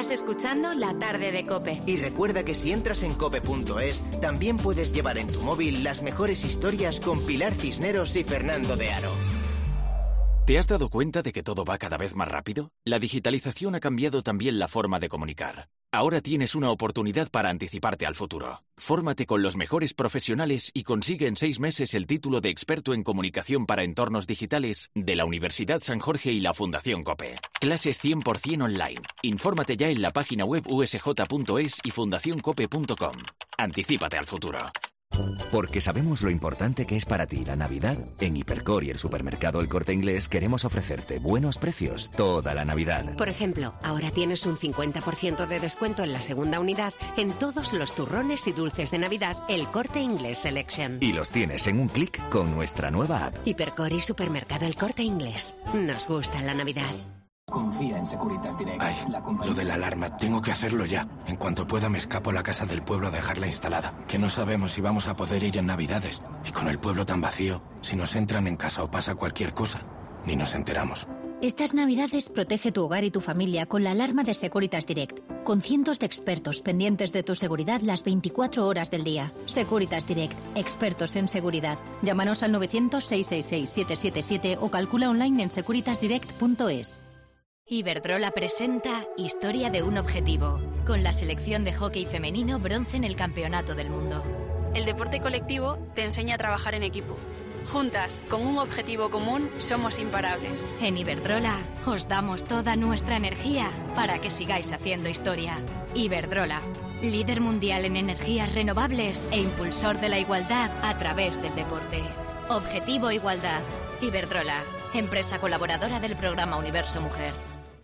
Estás escuchando La Tarde de COPE. Y recuerda que si entras en cope punto es, también puedes llevar en tu móvil las mejores historias con Pilar Cisneros y Fernando de Aro. ¿Te has dado cuenta de que todo va cada vez más rápido? La digitalización ha cambiado también la forma de comunicar. Ahora tienes una oportunidad para anticiparte al futuro. Fórmate con los mejores profesionales y consigue en seis meses el título de experto en comunicación para entornos digitales de la Universidad San Jorge y la Fundación COPE. Clases cien por ciento online. Infórmate ya en la página web u s j punto es y fundación cope punto com. Anticípate al futuro. Porque sabemos lo importante que es para ti la Navidad, en Hipercor y el supermercado El Corte Inglés queremos ofrecerte buenos precios toda la Navidad. Por ejemplo, ahora tienes un cincuenta por ciento de descuento en la segunda unidad en todos los turrones y dulces de Navidad El Corte Inglés Selection. Y los tienes en un clic con nuestra nueva app. Hipercor y supermercado El Corte Inglés. Nos gusta la Navidad. Confía en Securitas Direct. Ay, la compañía... lo de la alarma, tengo que hacerlo ya. En cuanto pueda me escapo a la casa del pueblo a dejarla instalada. Que no sabemos si vamos a poder ir en Navidades. Y con el pueblo tan vacío, si nos entran en casa o pasa cualquier cosa, ni nos enteramos. Estas Navidades protege tu hogar y tu familia con la alarma de Securitas Direct. Con cientos de expertos pendientes de tu seguridad las veinticuatro horas del día. Securitas Direct, expertos en seguridad. Llámanos al novecientos, seiscientos sesenta y seis, setecientos setenta y siete o calcula online en securitas direct punto es. Iberdrola presenta Historia de un objetivo, con la selección de hockey femenino bronce en el Campeonato del Mundo. El deporte colectivo te enseña a trabajar en equipo. Juntas, con un objetivo común, somos imparables. En Iberdrola os damos toda nuestra energía para que sigáis haciendo historia. Iberdrola, líder mundial en energías renovables e impulsor de la igualdad a través del deporte. Objetivo Igualdad. Iberdrola, empresa colaboradora del programa Universo Mujer.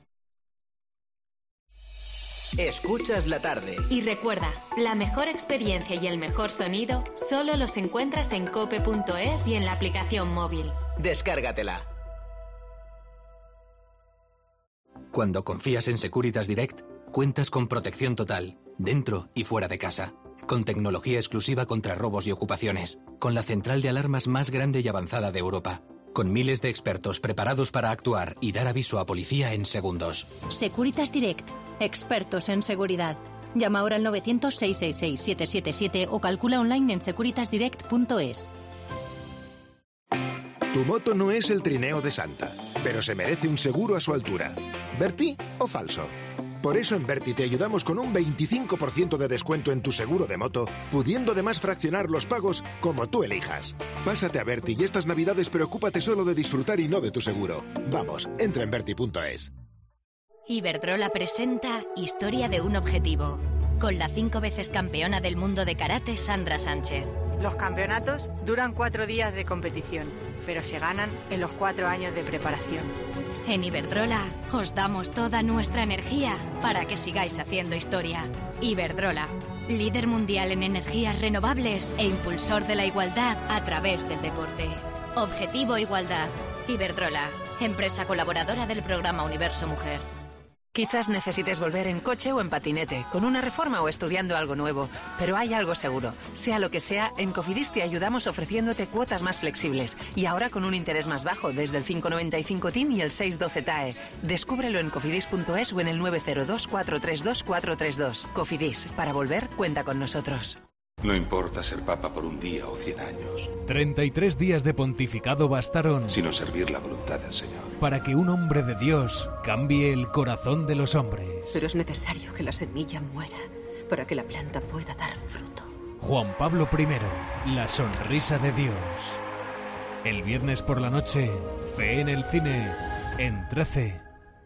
Escuchas la tarde. Y recuerda, la mejor experiencia y el mejor sonido solo los encuentras en cope punto es y en la aplicación móvil. Descárgatela. Cuando confías en Securitas Direct, cuentas con protección total, dentro y fuera de casa. Con tecnología exclusiva contra robos y ocupaciones. Con la central de alarmas más grande y avanzada de Europa. Con miles de expertos preparados para actuar y dar aviso a policía en segundos. Securitas Direct, expertos en seguridad. Llama ahora al novecientos, seiscientos sesenta y seis, setecientos setenta y siete o calcula online en securitas direct punto es. Tu moto no es el trineo de Santa, pero se merece un seguro a su altura. ¿Berti o falso? Por eso en Berti te ayudamos con un veinticinco por ciento de descuento en tu seguro de moto, pudiendo además fraccionar los pagos como tú elijas. Pásate a Berti y estas Navidades preocúpate solo de disfrutar y no de tu seguro. Vamos, entra en berti punto es. Iberdrola presenta Historia de un objetivo, con la cinco veces campeona del mundo de karate Sandra Sánchez. Los campeonatos duran cuatro días de competición, pero se ganan en los cuatro años de preparación. En Iberdrola os damos toda nuestra energía para que sigáis haciendo historia. Iberdrola, líder mundial en energías renovables e impulsor de la igualdad a través del deporte. Objetivo Igualdad. Iberdrola, empresa colaboradora del programa Universo Mujer. Quizás necesites volver en coche o en patinete, con una reforma o estudiando algo nuevo. Pero hay algo seguro. Sea lo que sea, en Cofidis te ayudamos ofreciéndote cuotas más flexibles. Y ahora con un interés más bajo, desde el cinco noventa y cinco T I N y el seis doce T A E. Descúbrelo en cofidis punto es o en el nueve cero dos, cuatro tres dos, cuatro tres dos. Cofidis, para volver, cuenta con nosotros. No importa ser papa por un día o cien años. treinta y tres días de pontificado bastaron, sino servir la voluntad del Señor, para que un hombre de Dios cambie el corazón de los hombres. Pero es necesario que la semilla muera para que la planta pueda dar fruto. Juan Pablo primero, la sonrisa de Dios. El viernes por la noche, Fe en el cine, en trece.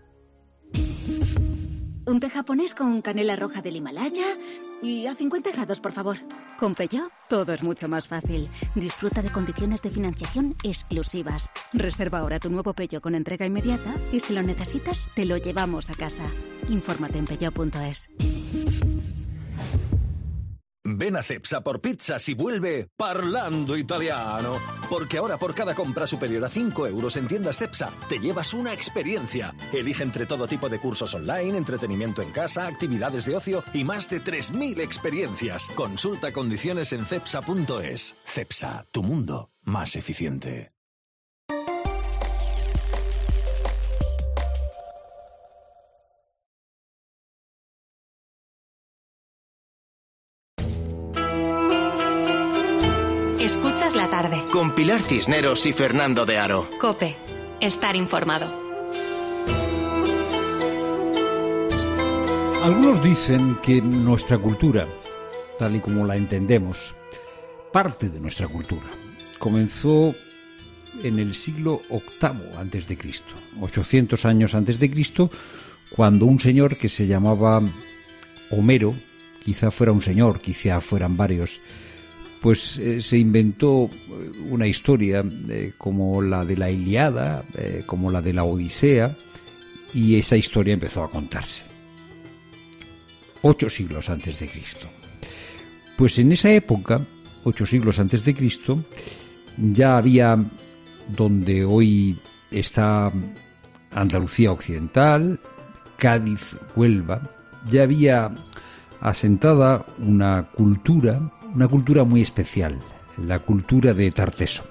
Un té japonés con canela roja del Himalaya y a cincuenta grados, por favor. Con Peugeot, todo es mucho más fácil. Disfruta de condiciones de financiación exclusivas. Reserva ahora tu nuevo Peugeot con entrega inmediata y si lo necesitas, te lo llevamos a casa. Infórmate en peugeot punto es. Ven a Cepsa por pizzas y vuelve parlando italiano. Porque ahora por cada compra superior a cinco euros en tiendas Cepsa te llevas una experiencia. Elige entre todo tipo de cursos online, entretenimiento en casa, actividades de ocio y más de tres mil experiencias. Consulta condiciones en cepsa punto es. Cepsa, tu mundo más eficiente. escuchas la tarde. Con Pilar Cisneros y Fernando de Aro. COPE. Estar informado. Algunos dicen que nuestra cultura, tal y como la entendemos, parte de nuestra cultura, comenzó en el siglo octavo antes de Cristo, ochocientos años antes de Cristo, cuando un señor que se llamaba Homero, quizá fuera un señor, quizá fueran varios, pues eh, se inventó una historia eh, como la de la Ilíada, eh, como la de la Odisea, y esa historia empezó a contarse. Ocho siglos antes de Cristo. Pues en esa época, ocho siglos antes de Cristo, ya había, donde hoy está Andalucía Occidental, Cádiz, Huelva, ya había asentada una cultura, una cultura muy especial, la cultura de Tarteso.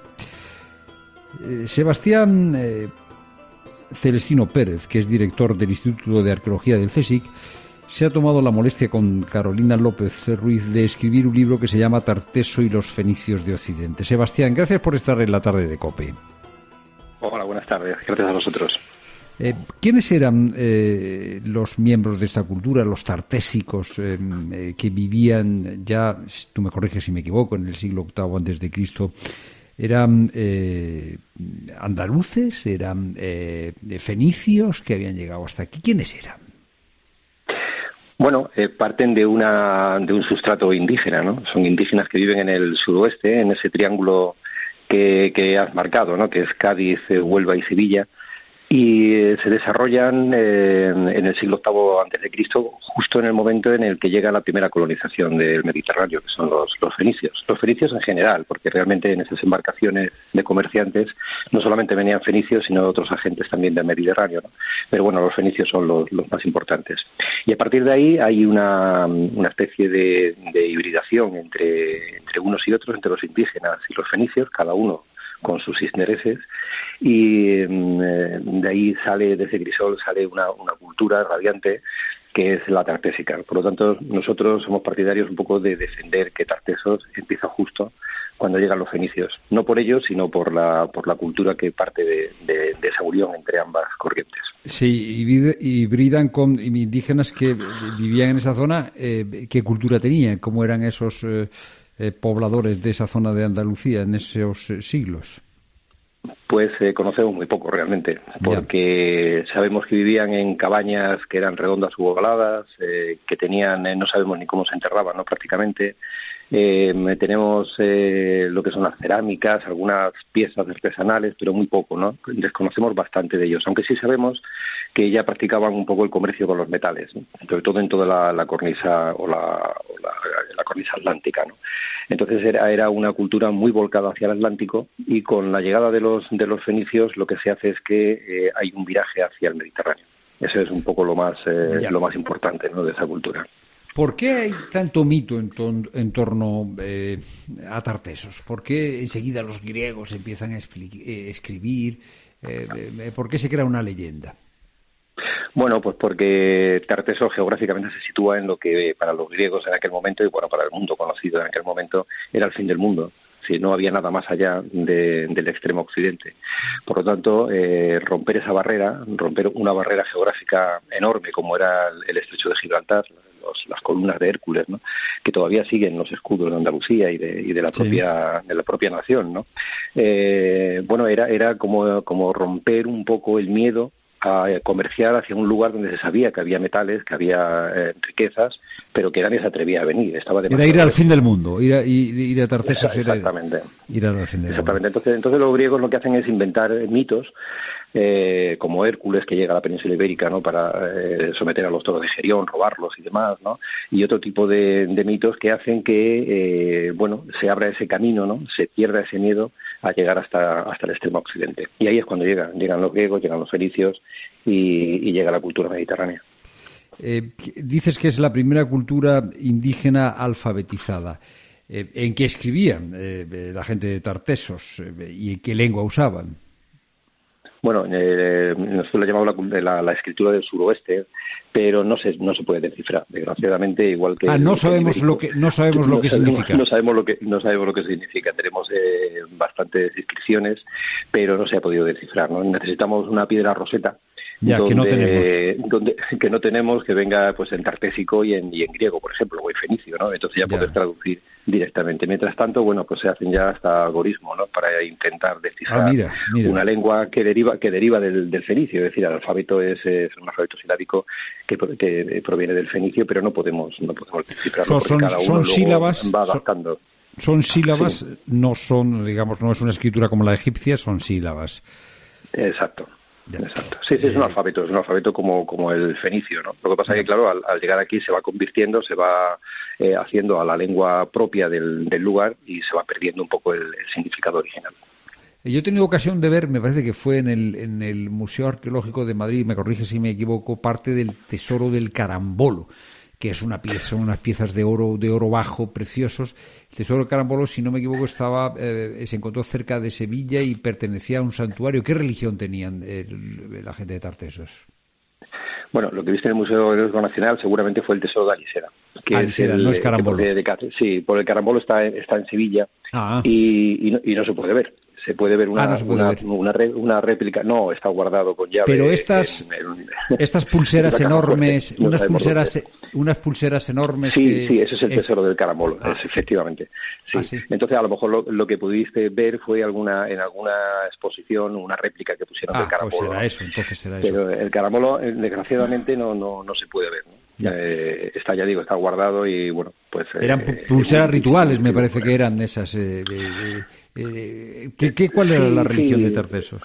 Eh, Sebastián eh, Celestino Pérez, que es director del Instituto de Arqueología del CSIC, se ha tomado la molestia con Carolina López Ruiz de escribir un libro que se llama Tarteso y los fenicios de Occidente. Sebastián, gracias por estar en la tarde de COPE. Hola, buenas tardes. Gracias a vosotros. Eh, ¿Quiénes eran eh, los miembros de esta cultura, los tartésicos, eh, eh, que vivían ya, tú me corriges si me equivoco, en el siglo octavo antes de Cristo? ¿Eran eh, andaluces? ¿Eran eh, fenicios que habían llegado hasta aquí? ¿Quiénes eran? Bueno, eh, parten de una de un sustrato indígena, ¿no? Son indígenas que viven en el suroeste, en ese triángulo que, que has marcado, ¿no? Que es Cádiz, eh, Huelva y Sevilla. Y eh, se desarrollan eh, en el siglo octavo antes de Cristo, justo en el momento en el que llega la primera colonización del Mediterráneo, que son los, los fenicios. Los fenicios en general, porque realmente en esas embarcaciones de comerciantes no solamente venían fenicios, sino otros agentes también del Mediterráneo, ¿no? Pero bueno, los fenicios son los, los más importantes. Y a partir de ahí hay una, una especie de, de hibridación entre, entre unos y otros, entre los indígenas y los fenicios, cada uno con sus intereses, y eh, de ahí sale, de ese crisol sale una, una cultura radiante que es la tartésica. Por lo tanto, nosotros somos partidarios un poco de defender que Tartesos empieza justo cuando llegan los fenicios, no por ellos, sino por la por la cultura que parte de, de, de esa unión entre ambas corrientes. Sí, hibridan con indígenas que vivían en esa zona. Eh, ¿qué cultura tenían? ¿Cómo eran esos eh, Eh, pobladores de esa zona de Andalucía en esos eh, siglos? Pues eh, conocemos muy poco realmente, porque ya. sabemos que vivían en cabañas que eran redondas u ovaladas, eh, que tenían, eh, no sabemos ni cómo se enterraban, ¿no? Prácticamente. Eh, tenemos eh, lo que son las cerámicas, algunas piezas artesanales, pero muy poco, ¿no? Desconocemos bastante de ellos, aunque sí sabemos que ya practicaban un poco el comercio con los metales, ¿no? Sobre todo en toda la, la cornisa o, la, o la, la cornisa atlántica, ¿no? Entonces era, era una cultura muy volcada hacia el Atlántico, y con la llegada de los de los fenicios lo que se hace es que eh, hay un viraje hacia el Mediterráneo. Eso es un poco lo más eh, lo más importante, ¿no?, de esa cultura. ¿Por qué hay tanto mito en, ton, en torno eh, a Tartesos? ¿Por qué enseguida los griegos empiezan a eh, escribir? Eh, eh, ¿Por qué se crea una leyenda? Bueno, pues porque Tartesos geográficamente se sitúa en lo que para los griegos en aquel momento, y bueno, para el mundo conocido en aquel momento, era el fin del mundo. Si no había nada más allá de, del extremo occidente. Por lo tanto, eh, romper esa barrera, romper una barrera geográfica enorme como era el, el estrecho de Gibraltar, los, las columnas de Hércules, ¿no?, que todavía siguen los escudos de Andalucía y de, y de la propia sí. de la propia nación, ¿no? Eh, bueno, era era como como romper un poco el miedo a comerciar hacia un lugar donde se sabía que había metales, que había eh, riquezas, pero que nadie se atrevía a venir. Estaba era ir al fin del mundo, ir a, ir, ir a Tartesos. Exactamente. Era ir al fin del Exactamente. mundo. Entonces, entonces los griegos lo que hacen es inventar mitos, eh, como Hércules, que llega a la península ibérica, ¿no?, para eh, someter a los toros de Gerión, robarlos y demás, ¿no?, y otro tipo de, de mitos que hacen que, eh, bueno, se abra ese camino, ¿no?, se pierda ese miedo a llegar hasta hasta el extremo occidente. Y ahí es cuando llegan, llegan los griegos, llegan los fenicios y, y llega la cultura mediterránea. Eh, dices que es la primera cultura indígena alfabetizada. Eh, ¿En qué escribían eh, la gente de Tartesos eh, y en qué lengua usaban? Bueno, eh, nosotros lo llamamos la, la, la escritura del suroeste, pero no se no se puede descifrar, desgraciadamente, igual que... Ah, no sabemos lo que no sabemos lo que significa. No sabemos lo que no sabemos lo que significa. Tenemos eh, bastantes inscripciones, pero no se ha podido descifrar, ¿no? Necesitamos una piedra roseta. Ya, donde, que no tenemos. Donde, que no tenemos, que venga pues en tartésico y en, y en griego, por ejemplo, o en fenicio, ¿no? Entonces ya, ya. poder traducir directamente. Mientras tanto, bueno, pues se hacen ya hasta algoritmos, ¿no? Para intentar descifrar ah, mira, mira. una lengua que deriva que deriva del, del fenicio, es decir, el alfabeto es, es un alfabeto silábico que, que proviene del fenicio, pero no podemos no podemos descifrarlo son, porque cada uno son sílabas, va adaptando. Son, son sílabas, sí. no son, digamos, no es una escritura como la egipcia, son sílabas. Exacto. Ya. Exacto. Sí, sí, es un alfabeto, es un alfabeto como, como el fenicio, ¿no? Lo que pasa es que, claro, al, al llegar aquí se va convirtiendo, se va eh, haciendo a la lengua propia del, del lugar y se va perdiendo un poco el, el significado original. Yo he tenido ocasión de ver, me parece que fue en el, en el Museo Arqueológico de Madrid, me corrige si me equivoco, parte del tesoro del carambolo, que es una pieza, unas piezas de oro de oro bajo preciosos. El tesoro del carambolo, si no me equivoco, estaba eh, se encontró cerca de Sevilla y pertenecía a un santuario. ¿Qué religión tenían eh, la gente de Tartesos? Bueno, lo que viste en el Museo Arqueológico Nacional seguramente fue el tesoro de Alisera. Que Alisera, es el, no es carambolo. De, de, de, sí, por el carambolo está, está en Sevilla ah. y, y, no, y no se puede ver. Se puede ver una, ah, no se puede una, ver. Una, re, una réplica, no, está guardado con llave. Pero estas, en, en, estas pulseras enormes, no unas pulseras unas pulseras enormes. Sí, que sí, ese es el es... tesoro del carambolo, ah. es, efectivamente. Sí. Ah, sí. Entonces, a lo mejor lo, lo que pudiste ver fue alguna en alguna exposición una réplica que pusieron ah, del carambolo. Pues será eso, entonces será Pero eso. el carambolo, desgraciadamente, no, no, no se puede ver, ¿no? Eh, está, ya digo, está guardado y bueno, pues... Eran eh, pulseras eh, rituales, me parece que eran de esas... Eh, de, de, eh, ¿qué, qué, ¿Cuál era sí, la religión sí. de Tartesos?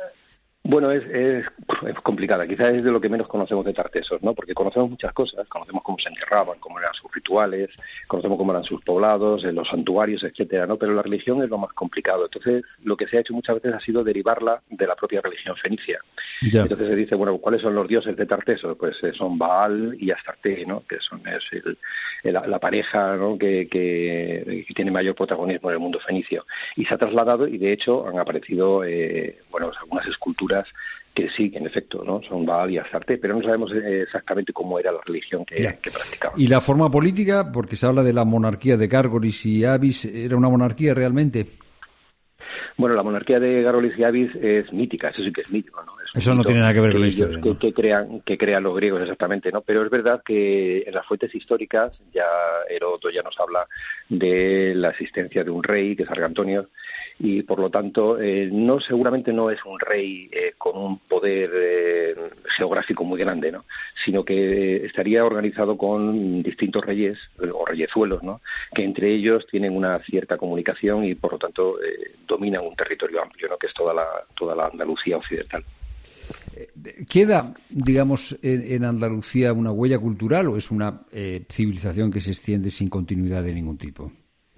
Bueno, es, es, es complicada, quizás es de lo que menos conocemos de Tartesos, ¿no? Porque conocemos muchas cosas, conocemos cómo se enterraban, cómo eran sus rituales, conocemos cómo eran sus poblados, los santuarios, etcétera, ¿no? Pero la religión es lo más complicado. Entonces, lo que se ha hecho muchas veces ha sido derivarla de la propia religión fenicia. Ya. Entonces se dice, bueno, ¿cuáles son los dioses de Tartesos? Pues eh, son Baal y Astarte, ¿no? Que son es el, el, la pareja, ¿no? Que, que, que tiene mayor protagonismo en el mundo fenicio. Y se ha trasladado y, de hecho, han aparecido, eh, bueno, algunas esculturas que sí, que en efecto, ¿no? Son Baal y Astarte, pero no sabemos exactamente cómo era la religión que, que practicaban. ¿Y la forma política? Porque se habla de la monarquía de Gárgolis y Abis, ¿era una monarquía realmente? Bueno, la monarquía de Gárgolis y Abis es mítica, eso sí que es mítico, ¿no? Es eso no tiene nada que ver con la historia, que, ¿no? que, crean, que crean los griegos exactamente, ¿no? Pero es verdad que en las fuentes históricas, ya Heródoto ya nos habla de la existencia de un rey, que es Argantonio, y por lo tanto eh, no seguramente no es un rey eh, con un poder eh, geográfico muy grande, ¿no? Sino que estaría organizado con distintos reyes o reyezuelos, ¿no? Que entre ellos tienen una cierta comunicación y por lo tanto eh, dominan un territorio amplio, ¿no? Que es toda la toda la Andalucía occidental. ¿Queda, digamos, en, en Andalucía una huella cultural o es una eh, civilización que se extiende sin continuidad de ningún tipo?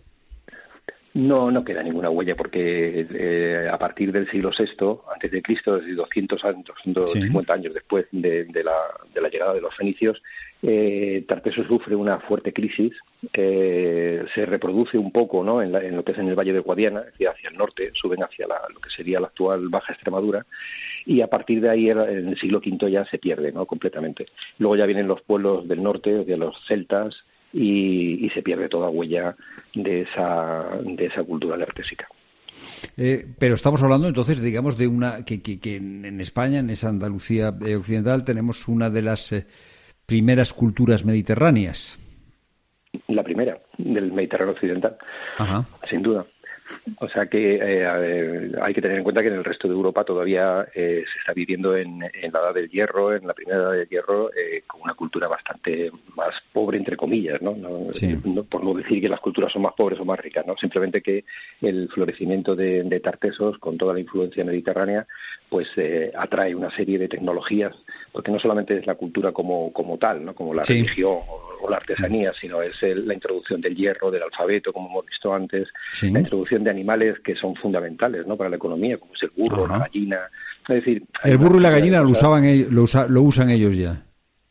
No, no queda ninguna huella porque eh, a partir del siglo sexto antes de Cristo, es decir, doscientos años, doscientos cincuenta sí. años después de, de, la, de la llegada de los fenicios, eh, Tartesos sufre una fuerte crisis, eh, se reproduce un poco, ¿no? en, la, en lo que es en el Valle de Guadiana, es decir, hacia el norte, suben hacia la, lo que sería la actual Baja Extremadura, y a partir de ahí, en el siglo quinto ya se pierde, ¿no? Completamente. Luego ya vienen los pueblos del norte, de los celtas, Y, y se pierde toda huella de esa de esa cultura tartésica. Eh, pero estamos hablando entonces, digamos, de una que, que, que en España, en esa Andalucía eh, occidental, tenemos una de las eh, primeras culturas mediterráneas. La primera del Mediterráneo occidental, Ajá. sin duda. O sea que eh, hay que tener en cuenta que en el resto de Europa todavía eh, se está viviendo en, en la Edad del Hierro, en la primera Edad del Hierro, eh, con una cultura bastante más pobre, entre comillas, ¿no? No, sí. no por no decir que las culturas son más pobres o más ricas, ¿no? Simplemente que el florecimiento de, de Tartesos, con toda la influencia mediterránea, pues eh, atrae una serie de tecnologías, porque no solamente es la cultura como, como tal, ¿no? Como la sí. religión o, o la artesanía, sino es el, la introducción del hierro, del alfabeto, como hemos visto antes, sí. la introducción de animales que son fundamentales, ¿no? Para la economía, como es el burro, Ajá. la gallina. Es decir, el burro y la gallina lo usaban ellos, lo, usa, lo usan ellos ya.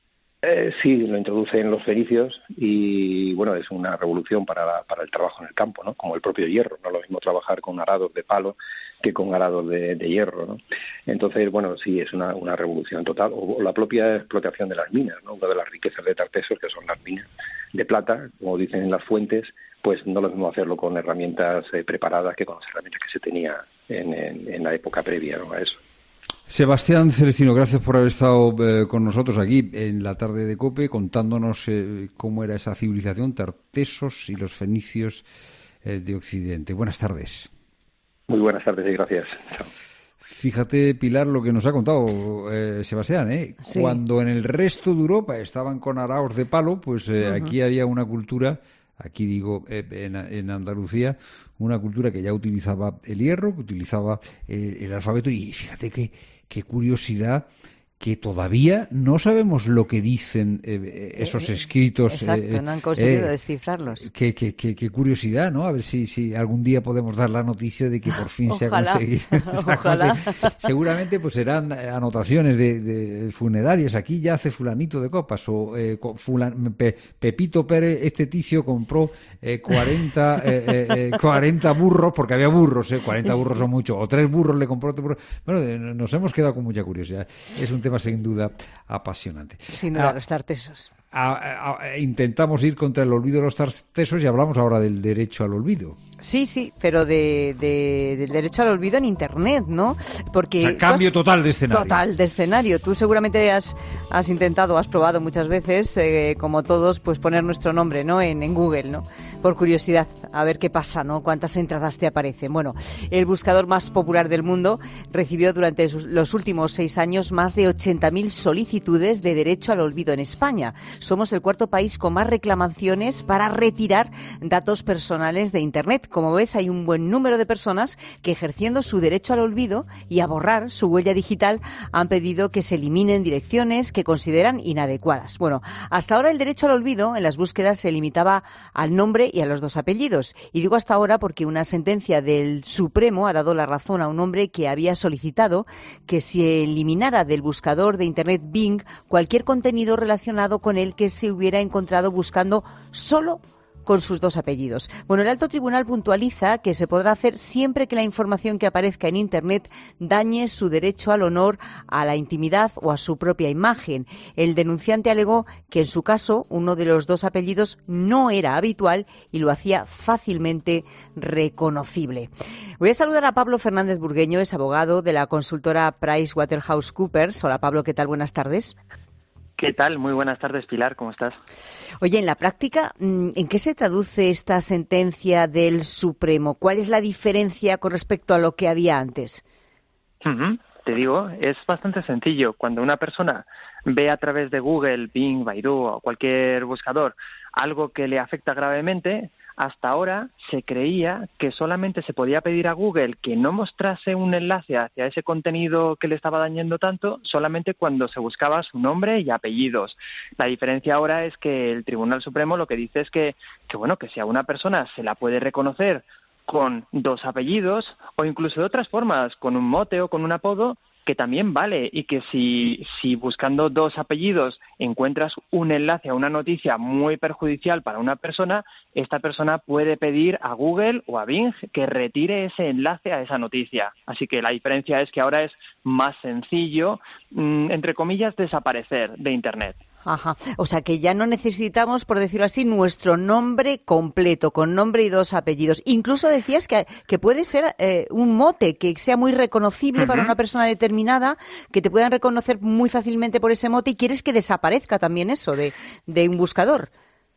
Eh, sí, lo introducen los fenicios y, bueno, es una revolución para, la, para el trabajo en el campo, ¿no? Como el propio hierro, no es lo mismo trabajar con arados de palo que con arados de, de hierro, ¿no? Entonces, bueno, sí, es una, una revolución total. O, o la propia explotación de las minas, ¿no? Una de las riquezas de Tartesos, que son las minas de plata, como dicen en las fuentes, pues no lo mismo hacerlo con herramientas eh, preparadas que con las herramientas que se tenía en, en, en la época previa, ¿no?, a eso. Sebastián Celestino, gracias por haber estado eh, con nosotros aquí en la tarde de COPE, contándonos eh, cómo era esa civilización, Tartesos y los fenicios eh, de Occidente. Buenas tardes. Muy buenas tardes y gracias. Chao. Fíjate, Pilar, lo que nos ha contado eh, Sebastián, ¿eh? Sí. Cuando en el resto de Europa estaban con araos de palo, pues eh, uh-huh. aquí había una cultura, aquí digo eh, en, en Andalucía, una cultura que ya utilizaba el hierro, que utilizaba eh, el alfabeto, y fíjate que qué curiosidad que todavía no sabemos lo que dicen eh, esos escritos. Exacto, eh, no han conseguido eh, descifrarlos. Qué, qué, qué, qué curiosidad, ¿no? A ver si, si algún día podemos dar la noticia de que por fin Ojalá. se ha conseguido. Se ha Ojalá. conseguido. Seguramente pues serán anotaciones de, de funerarias. Aquí ya hace fulanito de copas o eh, fulan, Pe, Pepito Pérez, este ticio compró eh, cuarenta, eh, eh, cuarenta burros, porque había burros, eh, cuarenta burros son mucho, o tres burros le compró otro burro. Bueno, nos hemos quedado con mucha curiosidad. Es un tema sin duda apasionante. Sin duda, ah, los tartesos. A, a, a, intentamos ir contra el olvido de los tartesos y hablamos ahora del derecho al olvido. Sí, sí, pero de, de, del derecho al olvido en Internet, ¿no? Porque o sea, cambio has, total de escenario. Total de escenario. Tú seguramente has, has intentado, has probado muchas veces, eh, como todos, pues poner nuestro nombre, ¿no? En, en Google, ¿no? Por curiosidad, a ver qué pasa, ¿no? Cuántas entradas te aparecen. Bueno, el buscador más popular del mundo recibió durante los últimos seis años más de ochenta mil solicitudes de derecho al olvido en España. Somos el cuarto país con más reclamaciones para retirar datos personales de Internet. Como ves, hay un buen número de personas que, ejerciendo su derecho al olvido y a borrar su huella digital, han pedido que se eliminen direcciones que consideran inadecuadas. Bueno, hasta ahora el derecho al olvido en las búsquedas se limitaba al nombre y a los dos apellidos. Y digo hasta ahora porque una sentencia del Supremo ha dado la razón a un hombre que había solicitado que se eliminara del buscador de Internet Bing cualquier contenido relacionado con él que se hubiera encontrado buscando solo con sus dos apellidos. Bueno, el alto tribunal puntualiza que se podrá hacer siempre que la información que aparezca en Internet dañe su derecho al honor, a la intimidad o a su propia imagen. El denunciante alegó que en su caso uno de los dos apellidos no era habitual y lo hacía fácilmente reconocible. Voy a saludar a Pablo Fernández Burgueño, es abogado de la consultora PricewaterhouseCoopers. Hola Pablo, ¿qué tal? Buenas tardes. ¿Qué tal? Muy buenas tardes, Pilar. ¿Cómo estás? Oye, en la práctica, ¿en qué se traduce esta sentencia del Supremo? ¿Cuál es la diferencia con respecto a lo que había antes? Uh-huh. Te digo, es bastante sencillo. Cuando una persona ve a través de Google, Bing, Baidu o cualquier buscador algo que le afecta gravemente, hasta ahora se creía que solamente se podía pedir a Google que no mostrase un enlace hacia ese contenido que le estaba dañando tanto, solamente cuando se buscaba su nombre y apellidos. La diferencia ahora es que el Tribunal Supremo lo que dice es que, que bueno, que si a una persona se la puede reconocer con dos apellidos o incluso de otras formas, con un mote o con un apodo, que también vale, y que si, si buscando dos apellidos encuentras un enlace a una noticia muy perjudicial para una persona, esta persona puede pedir a Google o a Bing que retire ese enlace a esa noticia. Así que la diferencia es que ahora es más sencillo, mmm, entre comillas, desaparecer de Internet. Ajá, o sea que ya no necesitamos, por decirlo así, nuestro nombre completo, con nombre y dos apellidos. Incluso decías que, que puede ser eh, un mote que sea muy reconocible uh-huh. para una persona determinada, que te puedan reconocer muy fácilmente por ese mote, y quieres que desaparezca también eso de, de un buscador.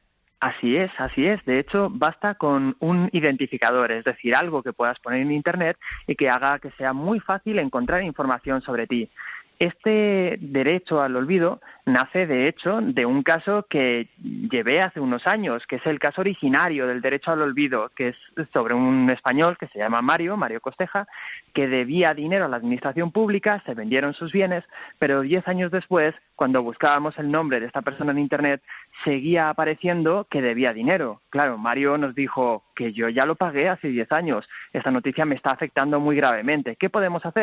Así es, así es. De hecho, basta con un identificador, es decir, algo que puedas poner en Internet y que haga que sea muy fácil encontrar información sobre ti. Este derecho al olvido nace, de hecho, de un caso que llevé hace unos años, que es el caso originario del derecho al olvido, que es sobre un español que se llama Mario, Mario Costeja, que debía dinero a la administración pública, se vendieron sus bienes, pero diez años después, cuando buscábamos el nombre de esta persona en Internet, seguía apareciendo que debía dinero. Claro, Mario nos dijo que yo ya lo pagué hace diez años, esta noticia me está afectando muy gravemente. ¿Qué podemos hacer?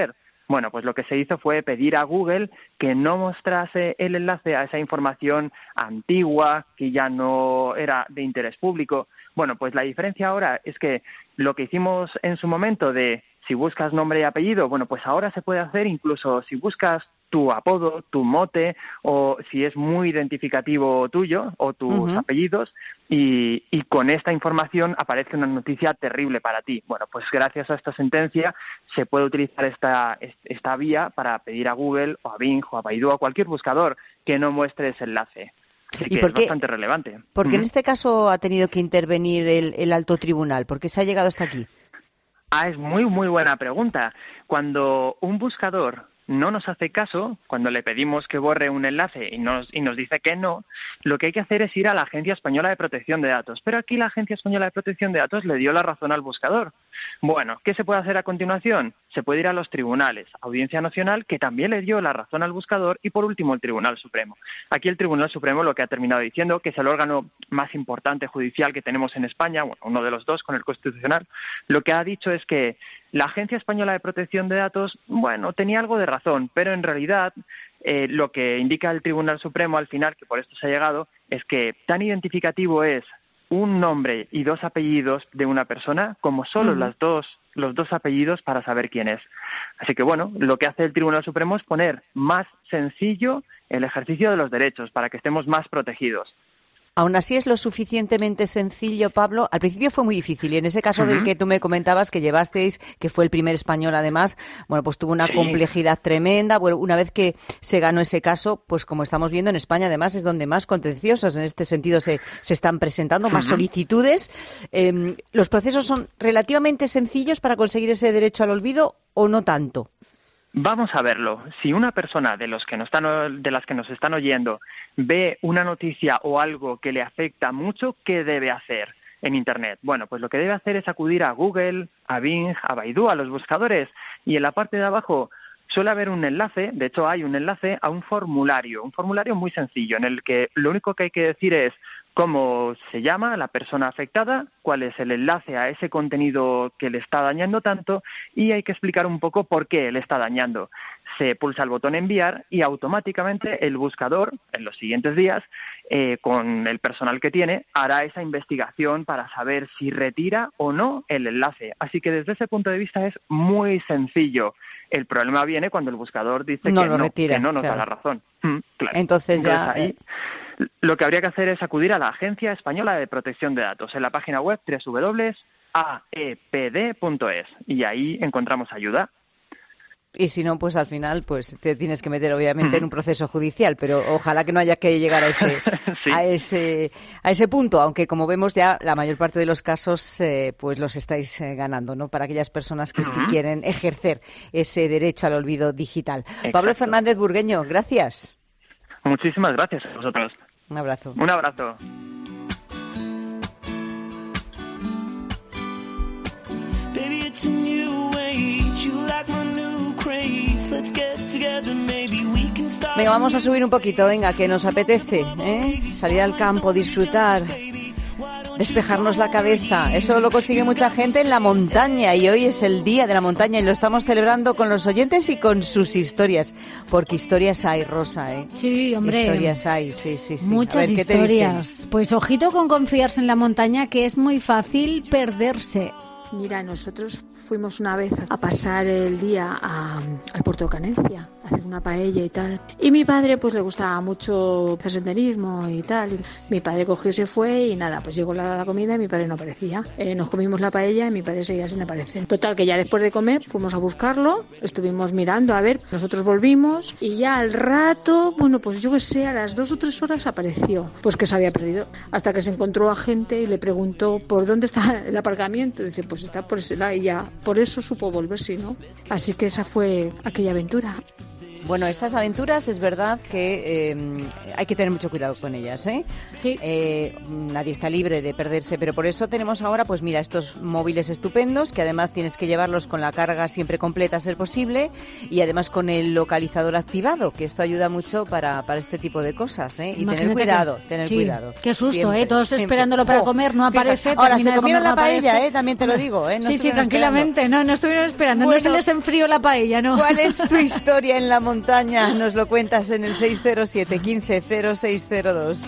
Bueno, pues lo que se hizo fue pedir a Google que no mostrase el enlace a esa información antigua que ya no era de interés público. Bueno, pues la diferencia ahora es que lo que hicimos en su momento de si buscas nombre y apellido, bueno, pues ahora se puede hacer incluso si buscas tu apodo, tu mote, o si es muy identificativo tuyo, o tus uh-huh. apellidos, y, y con esta información aparece una noticia terrible para ti. Bueno, pues gracias a esta sentencia se puede utilizar esta, esta vía para pedir a Google, o a Bing, o a Baidu, a cualquier buscador, que no muestre ese enlace. Así ¿Y que por es qué, bastante relevante. ¿Por qué uh-huh. en este caso ha tenido que intervenir el, el alto tribunal? ¿Por qué se ha llegado hasta aquí? Ah, es muy, muy buena pregunta. Cuando un buscador no nos hace caso, cuando le pedimos que borre un enlace y nos, y nos dice que no, lo que hay que hacer es ir a la Agencia Española de Protección de Datos. Pero aquí la Agencia Española de Protección de Datos le dio la razón al buscador. Bueno, ¿qué se puede hacer a continuación? Se puede ir a los tribunales, Audiencia Nacional, que también le dio la razón al buscador, y por último el Tribunal Supremo. Aquí el Tribunal Supremo lo que ha terminado diciendo, que es el órgano más importante judicial que tenemos en España, bueno, uno de los dos con el Constitucional, lo que ha dicho es que la Agencia Española de Protección de Datos, bueno, tenía algo de razón, pero en realidad eh, lo que indica el Tribunal Supremo al final, que por esto se ha llegado, es que tan identificativo es un nombre y dos apellidos de una persona como solo uh-huh. las dos, los dos apellidos para saber quién es. Así que, bueno, lo que hace el Tribunal Supremo es poner más sencillo el ejercicio de los derechos para que estemos más protegidos. Aún así es lo suficientemente sencillo, Pablo. Al principio fue muy difícil y en ese caso uh-huh. del que tú me comentabas que llevasteis, que fue el primer español además, bueno, pues tuvo una sí. complejidad tremenda. Bueno, una vez que se ganó ese caso, pues como estamos viendo en España además es donde más contenciosos en este sentido se, se están presentando, más uh-huh. solicitudes. Eh, ¿Los procesos son relativamente sencillos para conseguir ese derecho al olvido o no tanto? Vamos a verlo. Si una persona de los que nos están, de las que nos están oyendo ve una noticia o algo que le afecta mucho, ¿qué debe hacer en Internet? Bueno, pues lo que debe hacer es acudir a Google, a Bing, a Baidu, a los buscadores, y en la parte de abajo suele haber un enlace, de hecho hay un enlace a un formulario, un formulario muy sencillo en el que lo único que hay que decir es cómo se llama la persona afectada, cuál es el enlace a ese contenido que le está dañando tanto, y hay que explicar un poco por qué le está dañando. Se pulsa el botón enviar y automáticamente el buscador, en los siguientes días, eh, con el personal que tiene, hará esa investigación para saber si retira o no el enlace. Así que desde ese punto de vista es muy sencillo. El problema viene cuando el buscador dice no que, lo no, retira, que no nos claro. da la razón. Mm, claro. Entonces ya... Entonces, ahí, lo que habría que hacer es acudir a la Agencia Española de Protección de Datos en la página web doble u doble u doble u punto a e p d punto es y ahí encontramos ayuda. Y si no, pues al final pues te tienes que meter obviamente mm. en un proceso judicial, pero ojalá que no haya que llegar a ese sí. a ese a ese punto, aunque como vemos ya la mayor parte de los casos eh, pues los estáis eh, ganando, ¿no? Para aquellas personas que uh-huh. sí quieren ejercer ese derecho al olvido digital. Exacto. Pablo Fernández Burgueño, gracias. Muchísimas gracias a vosotros. Un abrazo. Un abrazo. Venga, vamos a subir un poquito, venga, que nos apetece, ¿eh? Salir al campo, disfrutar, despejarnos la cabeza. Eso lo consigue mucha gente en la montaña y hoy es el Día de la Montaña y lo estamos celebrando con los oyentes y con sus historias, porque historias hay, Rosa, ¿eh? Sí, hombre. Historias hay, sí, sí, sí. Muchas ver, historias. Pues ojito con confiarse en la montaña, que es muy fácil perderse. Mira, nosotros fuimos una vez a pasar el día a, al puerto de Canencia, a hacer una paella y tal. Y mi padre pues le gustaba mucho hacer senderismo y tal. Y mi padre cogió y se fue y nada, pues llegó la, la comida y mi padre no aparecía. Eh, nos comimos la paella y mi padre seguía sin aparecer. Total, que ya después de comer fuimos a buscarlo, estuvimos mirando, a ver, nosotros volvimos y ya al rato, bueno, pues yo que sé, a las dos o tres horas apareció. Pues que se había perdido. Hasta que se encontró a gente y le preguntó por dónde está el aparcamiento. Dice, pues está por ese lado y ya. Por eso supo volver, si no. Así que esa fue aquella aventura. Bueno, estas aventuras es verdad que eh, hay que tener mucho cuidado con ellas, ¿eh? Sí. Eh, nadie está libre de perderse, pero por eso tenemos ahora, pues mira, estos móviles estupendos, que además tienes que llevarlos con la carga siempre completa a ser posible, y además con el localizador activado, que esto ayuda mucho para, para este tipo de cosas, ¿eh? Y Imagínate tener cuidado, que, tener sí, cuidado. Qué susto, siempre, ¿eh? Todos siempre. esperándolo para Oh, comer, no aparece. Fíjate. Ahora, se comieron comer, la no paella, aparece. ¿eh? También te lo digo, ¿eh? No sí, sí, tranquilamente, esperando. no, no estuvieron esperando, Bueno, no se les enfrió la paella, ¿no? ¿Cuál es tu historia en la montaña? Nos lo cuentas en el seis cero siete, uno cinco, cero seis cero dos.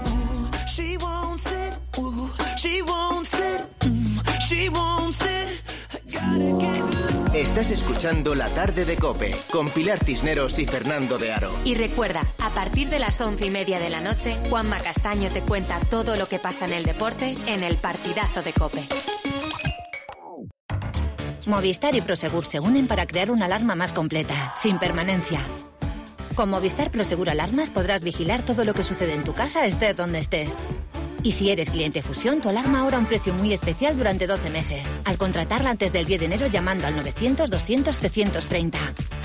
Estás escuchando La Tarde de COPE con Pilar Cisneros y Fernando de Aro. Y recuerda, a partir de las once y media de la noche, Juanma Castaño te cuenta todo lo que pasa en el deporte en el partidazo de COPE. Movistar y Prosegur se unen para crear una alarma más completa, sin permanencia. Con Movistar Prosegur Alarmas podrás vigilar todo lo que sucede en tu casa, estés donde estés. Y si eres cliente Fusión, tu alarma ahora a un precio muy especial durante doce meses. Al contratarla antes del diez de enero llamando al novecientos, doscientos, setecientos treinta.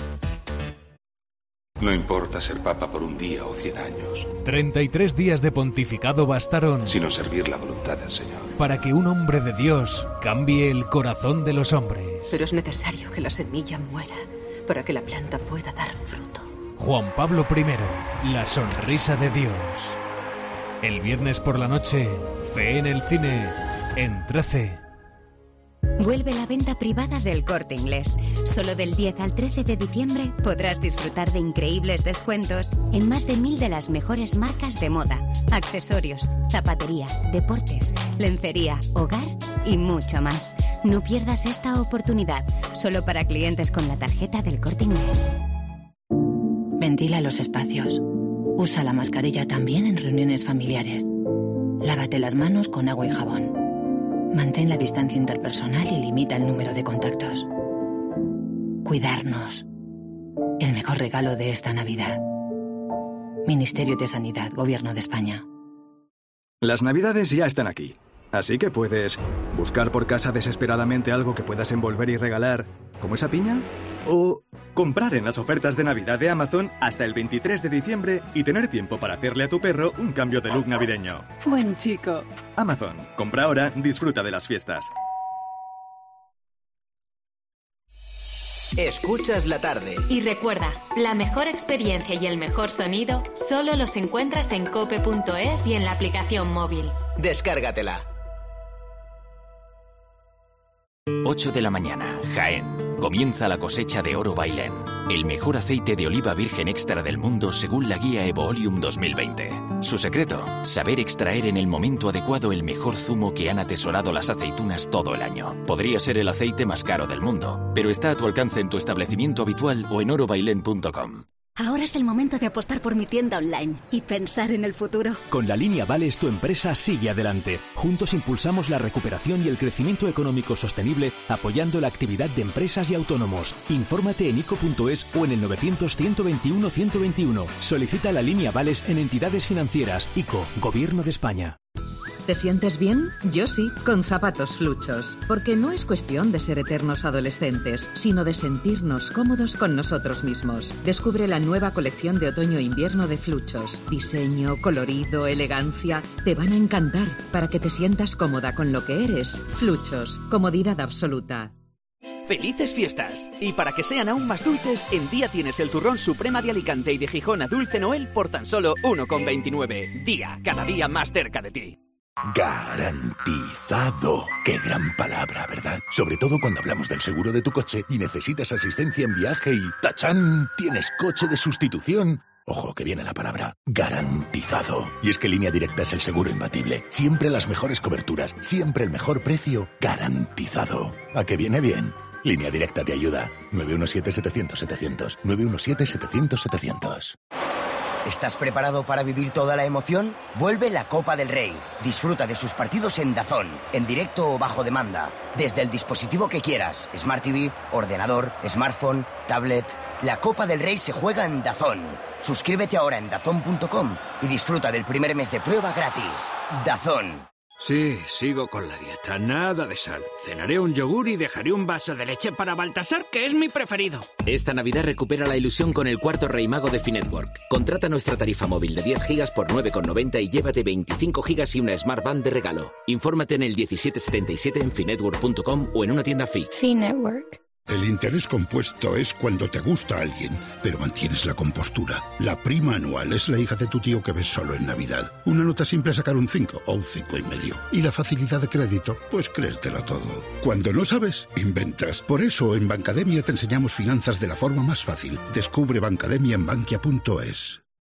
No importa ser papa por un día o cien años. treinta y tres días de pontificado bastaron, sino servir la voluntad del Señor, para que un hombre de Dios cambie el corazón de los hombres. Pero es necesario que la semilla muera para que la planta pueda dar fruto. Juan Pablo primero, la sonrisa de Dios. El viernes por la noche, Fe en el cine, en trece. Vuelve la venta privada del Corte Inglés. Solo del diez al trece de diciembre podrás disfrutar de increíbles descuentos en más de mil de las mejores marcas de moda, accesorios, zapatería, deportes, lencería, hogar y mucho más. No pierdas esta oportunidad, solo para clientes con la tarjeta del Corte Inglés. Ventila los espacios. Usa la mascarilla también en reuniones familiares. Lávate las manos con agua y jabón. Mantén la distancia interpersonal y limita el número de contactos. Cuidarnos. El mejor regalo de esta Navidad. Ministerio de Sanidad, Gobierno de España. Las Navidades ya están aquí. Así que puedes buscar por casa desesperadamente algo que puedas envolver y regalar, como esa piña, o comprar en las ofertas de Navidad de Amazon hasta el veintitrés de diciembre y tener tiempo para hacerle a tu perro un cambio de look navideño. Buen chico. Amazon, compra ahora, disfruta de las fiestas. Escuchas la tarde. Y recuerda, la mejor experiencia y el mejor sonido solo los encuentras en cope punto es y en la aplicación móvil. Descárgatela. ocho de la mañana, Jaén. Comienza la cosecha de Oro Bailén, el mejor aceite de oliva virgen extra del mundo según la guía Evoolium dos mil veinte. Su secreto, saber extraer en el momento adecuado el mejor zumo que han atesorado las aceitunas todo el año. Podría ser el aceite más caro del mundo, pero está a tu alcance en tu establecimiento habitual o en oro bailén punto com. Ahora es el momento de apostar por mi tienda online y pensar en el futuro. Con la línea Vales tu empresa sigue adelante. Juntos impulsamos la recuperación y el crecimiento económico sostenible apoyando la actividad de empresas y autónomos. Infórmate en ico punto es o en el novecientos, ciento veintiuno, ciento veintiuno. Solicita la línea Vales en entidades financieras. I C O, Gobierno de España. ¿Te sientes bien? Yo sí, con zapatos Fluchos. Porque no es cuestión de ser eternos adolescentes, sino de sentirnos cómodos con nosotros mismos. Descubre la nueva colección de otoño-invierno de Fluchos. Diseño, colorido, elegancia. Te van a encantar para que te sientas cómoda con lo que eres. Fluchos, comodidad absoluta. ¡Felices fiestas! Y para que sean aún más dulces, en Día tienes el turrón Suprema de Alicante y de Gijón a Dulce Noel por tan solo uno con veintinueve. Día, cada día más cerca de ti. Garantizado. Qué gran palabra, ¿verdad? Sobre todo cuando hablamos del seguro de tu coche y necesitas asistencia en viaje y ¡tachán! ¿Tienes coche de sustitución? Ojo, que viene la palabra garantizado. Y es que Línea Directa es el seguro imbatible. Siempre las mejores coberturas, siempre el mejor precio, garantizado. ¿A qué viene bien? Línea Directa te ayuda. nueve uno siete, setecientos, setecientos. nueve uno siete, setecientos, setecientos. ¿Estás preparado para vivir toda la emoción? Vuelve la Copa del Rey. Disfruta de sus partidos en DAZN, en directo o bajo demanda. Desde el dispositivo que quieras, Smart T V, ordenador, smartphone, tablet. La Copa del Rey se juega en DAZN. Suscríbete ahora en dazn punto com y disfruta del primer mes de prueba gratis. DAZN. Sí, sigo con la dieta, nada de sal. Cenaré un yogur y dejaré un vaso de leche para Baltasar, que es mi preferido. Esta Navidad recupera la ilusión con el cuarto Rey Mago de Finetwork. Contrata nuestra tarifa móvil de diez gigas por nueve con noventa y llévate veinticinco gigas y una Smart Band de regalo. Infórmate en el diecisiete setenta y siete en finetwork punto com o en una tienda Fi. Finetwork. El interés compuesto es cuando te gusta alguien, pero mantienes la compostura. La prima anual es la hija de tu tío que ves solo en Navidad. Una nota simple es sacar un cinco o un cinco y medio. Y la facilidad de crédito, pues créetelo todo. Cuando no sabes, inventas. Por eso en Bancademia te enseñamos finanzas de la forma más fácil. Descubre Bancademia en bankia punto es.